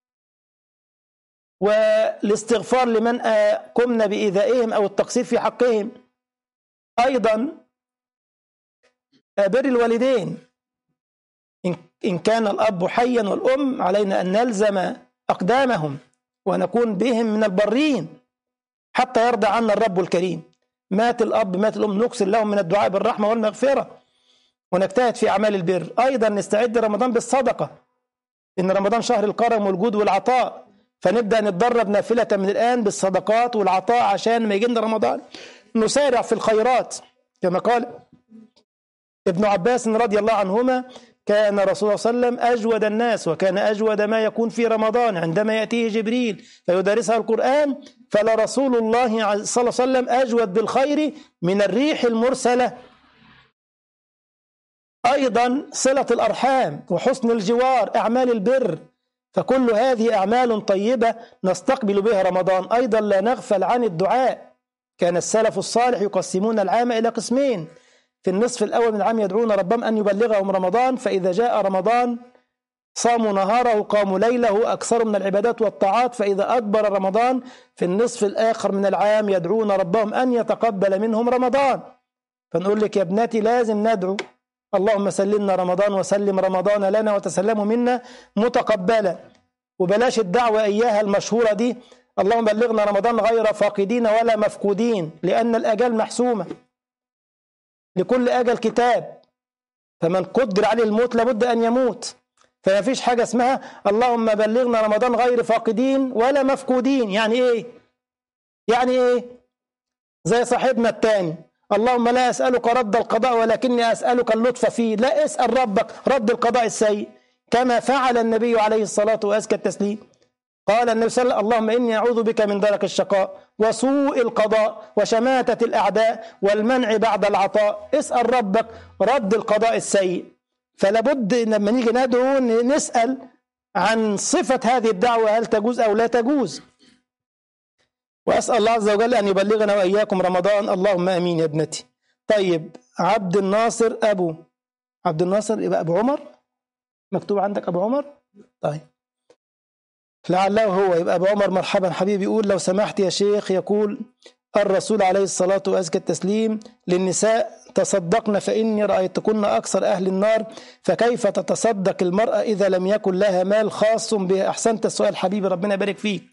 والاستغفار لمن قمنا بإيذائهم أو التقصير في حقهم. أيضا بر الوالدين، إن كان الأب حيا والأم علينا أن نلزم أقدامهم ونكون بهم من البرين حتى يرضى عنا الرب الكريم. مات الأب مات الأم نكسر لهم من الدعاء بالرحمة والمغفرة ونجتهد في أعمال البر. أيضا نستعد رمضان بالصدقة، إن رمضان شهر الكرم والجود والعطاء، فنبدأ نتدرب نافلة من الآن بالصدقات والعطاء عشان ما يجينا رمضان نسارع في الخيرات. كما قال ابن عباس رضي الله عنهما: كان رسول الله صلى الله عليه وسلم أجود الناس، وكان أجود ما يكون في رمضان عندما يأتيه جبريل فيدرسه القرآن، فلرسول الله صلى الله عليه وسلم أجود بالخير من الريح المرسلة. أيضا صلة الأرحام وحسن الجوار، أعمال البر، فكل هذه أعمال طيبة نستقبل بها رمضان. أيضا لا نغفل عن الدعاء، كان السلف الصالح يقسمون العام إلى قسمين: في النصف الأول من العام يدعون ربهم أن يبلغهم رمضان، فإذا جاء رمضان صاموا نهاره قاموا ليله، أكثر من العبادات والطاعات، فإذا أدبر رمضان في النصف الآخر من العام يدعون ربهم أن يتقبل منهم رمضان. فنقول لك يا ابنتي لازم ندعو: اللهم سلمنا رمضان وسلم رمضان لنا وتسلمه منا متقبلا. وبلاش الدعوة إياها المشهورة دي: اللهم بلغنا رمضان غير فاقدين ولا مفقودين، لأن الأجال محسومة، لكل أجل كتاب، فمن قدر عليه الموت لابد أن يموت. فما فيش حاجة اسمها اللهم بلغنا رمضان غير فاقدين ولا مفقودين. يعني إيه؟ يعني إيه؟ زي صاحبنا التاني: اللهم لا أسألك رد القضاء ولكني أسألك اللطف فيه. لا، اسأل ربك رد القضاء السيء كما فعل النبي عليه الصلاة وأزكى التسليم. قال النبي صلى الله عليه وسلم: اللهم إني أعوذ بك من درك الشقاء وسوء القضاء وشماتة الأعداء والمنع بعد العطاء. اسأل ربك رد القضاء السيء. فلا بد لما نيجي ندعو نسأل عن صفة هذه الدعوة، هل تجوز أو لا تجوز. وأسأل الله عز وجل أن يبلغنا وإياكم رمضان، اللهم آمين يا ابنتي. طيب، عبد الناصر عبد الناصر يبقى أبو عمر، مكتوب عندك أبو عمر؟ طيب لعله هو يبقى أبو عمر. مرحبا حبيبي. يقول: لو سمحت يا شيخ، يقول الرسول عليه الصلاة وأزكى التسليم للنساء: تصدقن فإني رأيتكن أكثر أهل النار، فكيف تتصدق المرأة إذا لم يكن لها مال خاص بها؟ أحسنت السؤال حبيبي، ربنا يبارك فيك.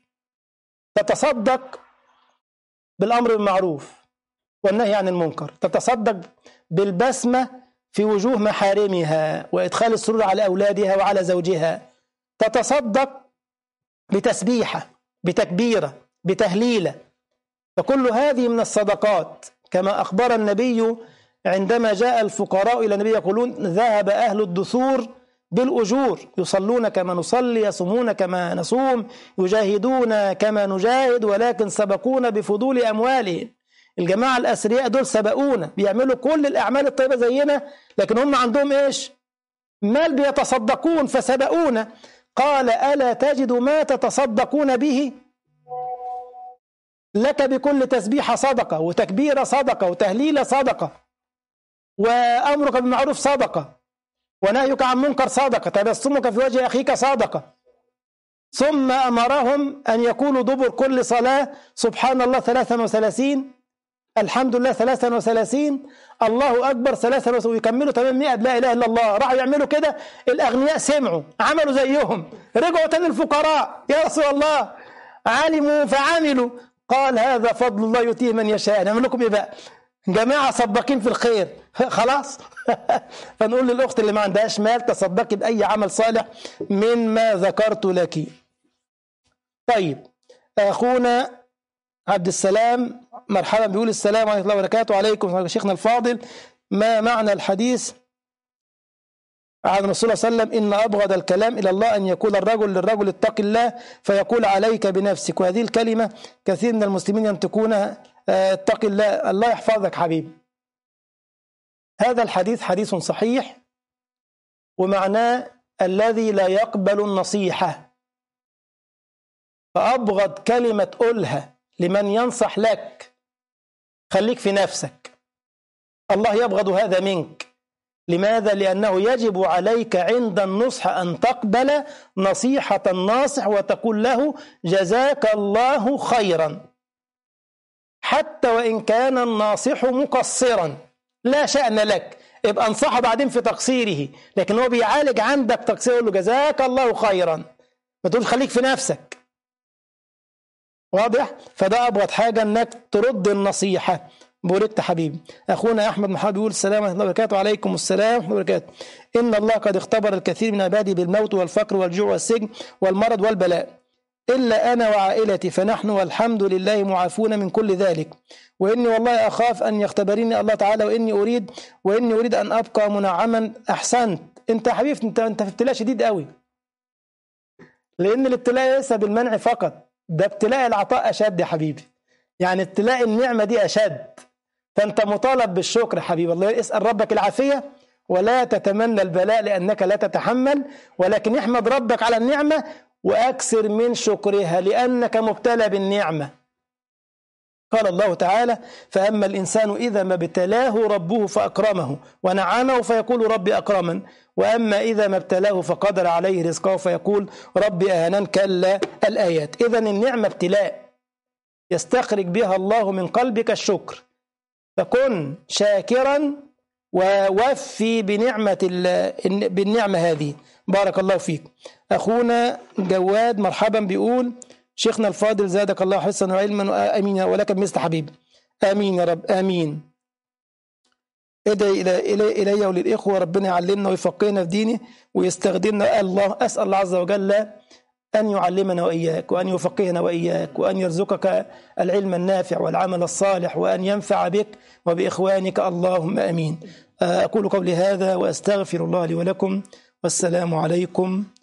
تتصدق بالأمر بالمعروف والنهي عن المنكر، تتصدق بالبسمة في وجوه محارمها وإدخال السرور على أولادها وعلى زوجها، تتصدق بتسبيحة، بتكبيرة، بتهليلة، فكل هذه من الصدقات. كما أخبر النبي عندما جاء الفقراء إلى النبي يقولون: ذهب أهل الدثور بالأجور، يصلون كما نصلي، يصومون كما نصوم، يجاهدون كما نجاهد، ولكن سبقونا بفضول أموالهم. الجماعة الأثرياء دول سبقونا، بيعملوا كل الأعمال الطيبة زينا، لكن هم عندهم إيش؟ مال بيتصدقون، فسبقونا. قال: ألا تجد ما تتصدقون به؟ لك بكل تسبيحة صدقة، وتكبيرة صدقة، وتهليل صدقة، وأمرك بالمعروف صدقة، ونهيك عن منكر صدقة، تبسمك في وجه أخيك صدقة. ثم أمرهم أن يقولوا دبر كل صلاة سبحان الله 33، الحمد لله 33، الله أكبر 33، ويكملوا 800 لا إله إلا الله. راحوا يعملوا كده، الأغنياء سمعوا عملوا زيهم، رجعوا تاني الفقراء: يا رسول الله علموا فعملوا. قال: هذا فضل الله يؤتيه من يشاء. نعمل لكم إيه بقى؟ جماعة صدقين في الخير خلاص. فنقول للأخت اللي ما عندهاش مال: تصدقي بأي عمل صالح مما ذكرت لك. طيب، أخونا عبد السلام مرحبا، بيقول: السلام عليكم ورحمة الله وبركاته. وعليكم شيخنا الفاضل، ما معنى الحديث عن الرسول صلى الله عليه وسلم: إن أبغض الكلام إلى الله أن يقول الرجل للرجل اتق الله، فيقول عليك بنفسك؟ وهذه الكلمة كثير من المسلمين ينطقونها: اتق الله. الله يحفظك حبيبي. هذا الحديث حديث صحيح، ومعناه الذي لا يقبل النصيحة. فأبغض كلمة تقولها لمن ينصح لك: خليك في نفسك. الله يبغض هذا منك. لماذا؟ لأنه يجب عليك عند النصح أن تقبل نصيحة الناصح وتقول له: جزاك الله خيرا، حتى وإن كان الناصح مقصرا لا شأن لك، ابقى انصحه بعدين في تقصيره، لكن هو بيعالج عندك تقصير، يقول له جزاك الله خيرا، ما تقولش خليك في نفسك. واضح؟ فده أبغض حاجة، أنك ترد النصيحة. بوركت حبيبي. أخونا أحمد محمد بيقول: السلام ورحمة الله وبركاته. وعليكم السلام ورحمة الله وبركاته. إن الله قد اختبر الكثير من عباده بالموت والفقر والجوع والسجن والمرض والبلاء، إلا أنا وعائلتي فنحن والحمد لله معافون من كل ذلك، وإني والله أخاف أن يختبرني الله تعالى، وإني أريد أن أبقى منعما. أحسنت، انت يا حبيبي انت في ابتلاء شديد قوي، لان الابتلاء ليس بالمنع فقط، ده ابتلاء العطاء اشد يا حبيبي، يعني ابتلاء النعمه دي اشد. فانت مطالب بالشكر يا حبيبي الله. اسال ربك العافيه ولا تتمنى البلاء لانك لا تتحمل، ولكن احمد ربك على النعمه واكثر من شكرها لانك مبتلى بالنعمه. قال الله تعالى: فأما الإنسان إذا ما ابتلاه ربه فأكرمه ونعمه فيقول ربي أكرمن، وأما إذا ما ابتلاه فقدر عليه رزقه فيقول ربي أهانن. كلا الآيات. إذن النعمة ابتلاء يستخرج بها الله من قلبك الشكر، فكن شاكرا ووفي بالنعمة هذه. بارك الله فيك. أخونا جواد مرحبا بيقول: شيخنا الفاضل زادك الله حرصا وعلما، امين ولك بمثل حبيبي. امين يا رب، امين. ادعي الي وللاخوه ربنا يعلمنا ويفقهنا في دينه ويستخدمنا. الله اسال الله عز وجل ان يعلمنا واياك وان يفقهنا واياك وان يرزقك العلم النافع والعمل الصالح وان ينفع بك وباخوانك، اللهم امين. اقول قولي هذا واستغفر الله لي ولكم، والسلام عليكم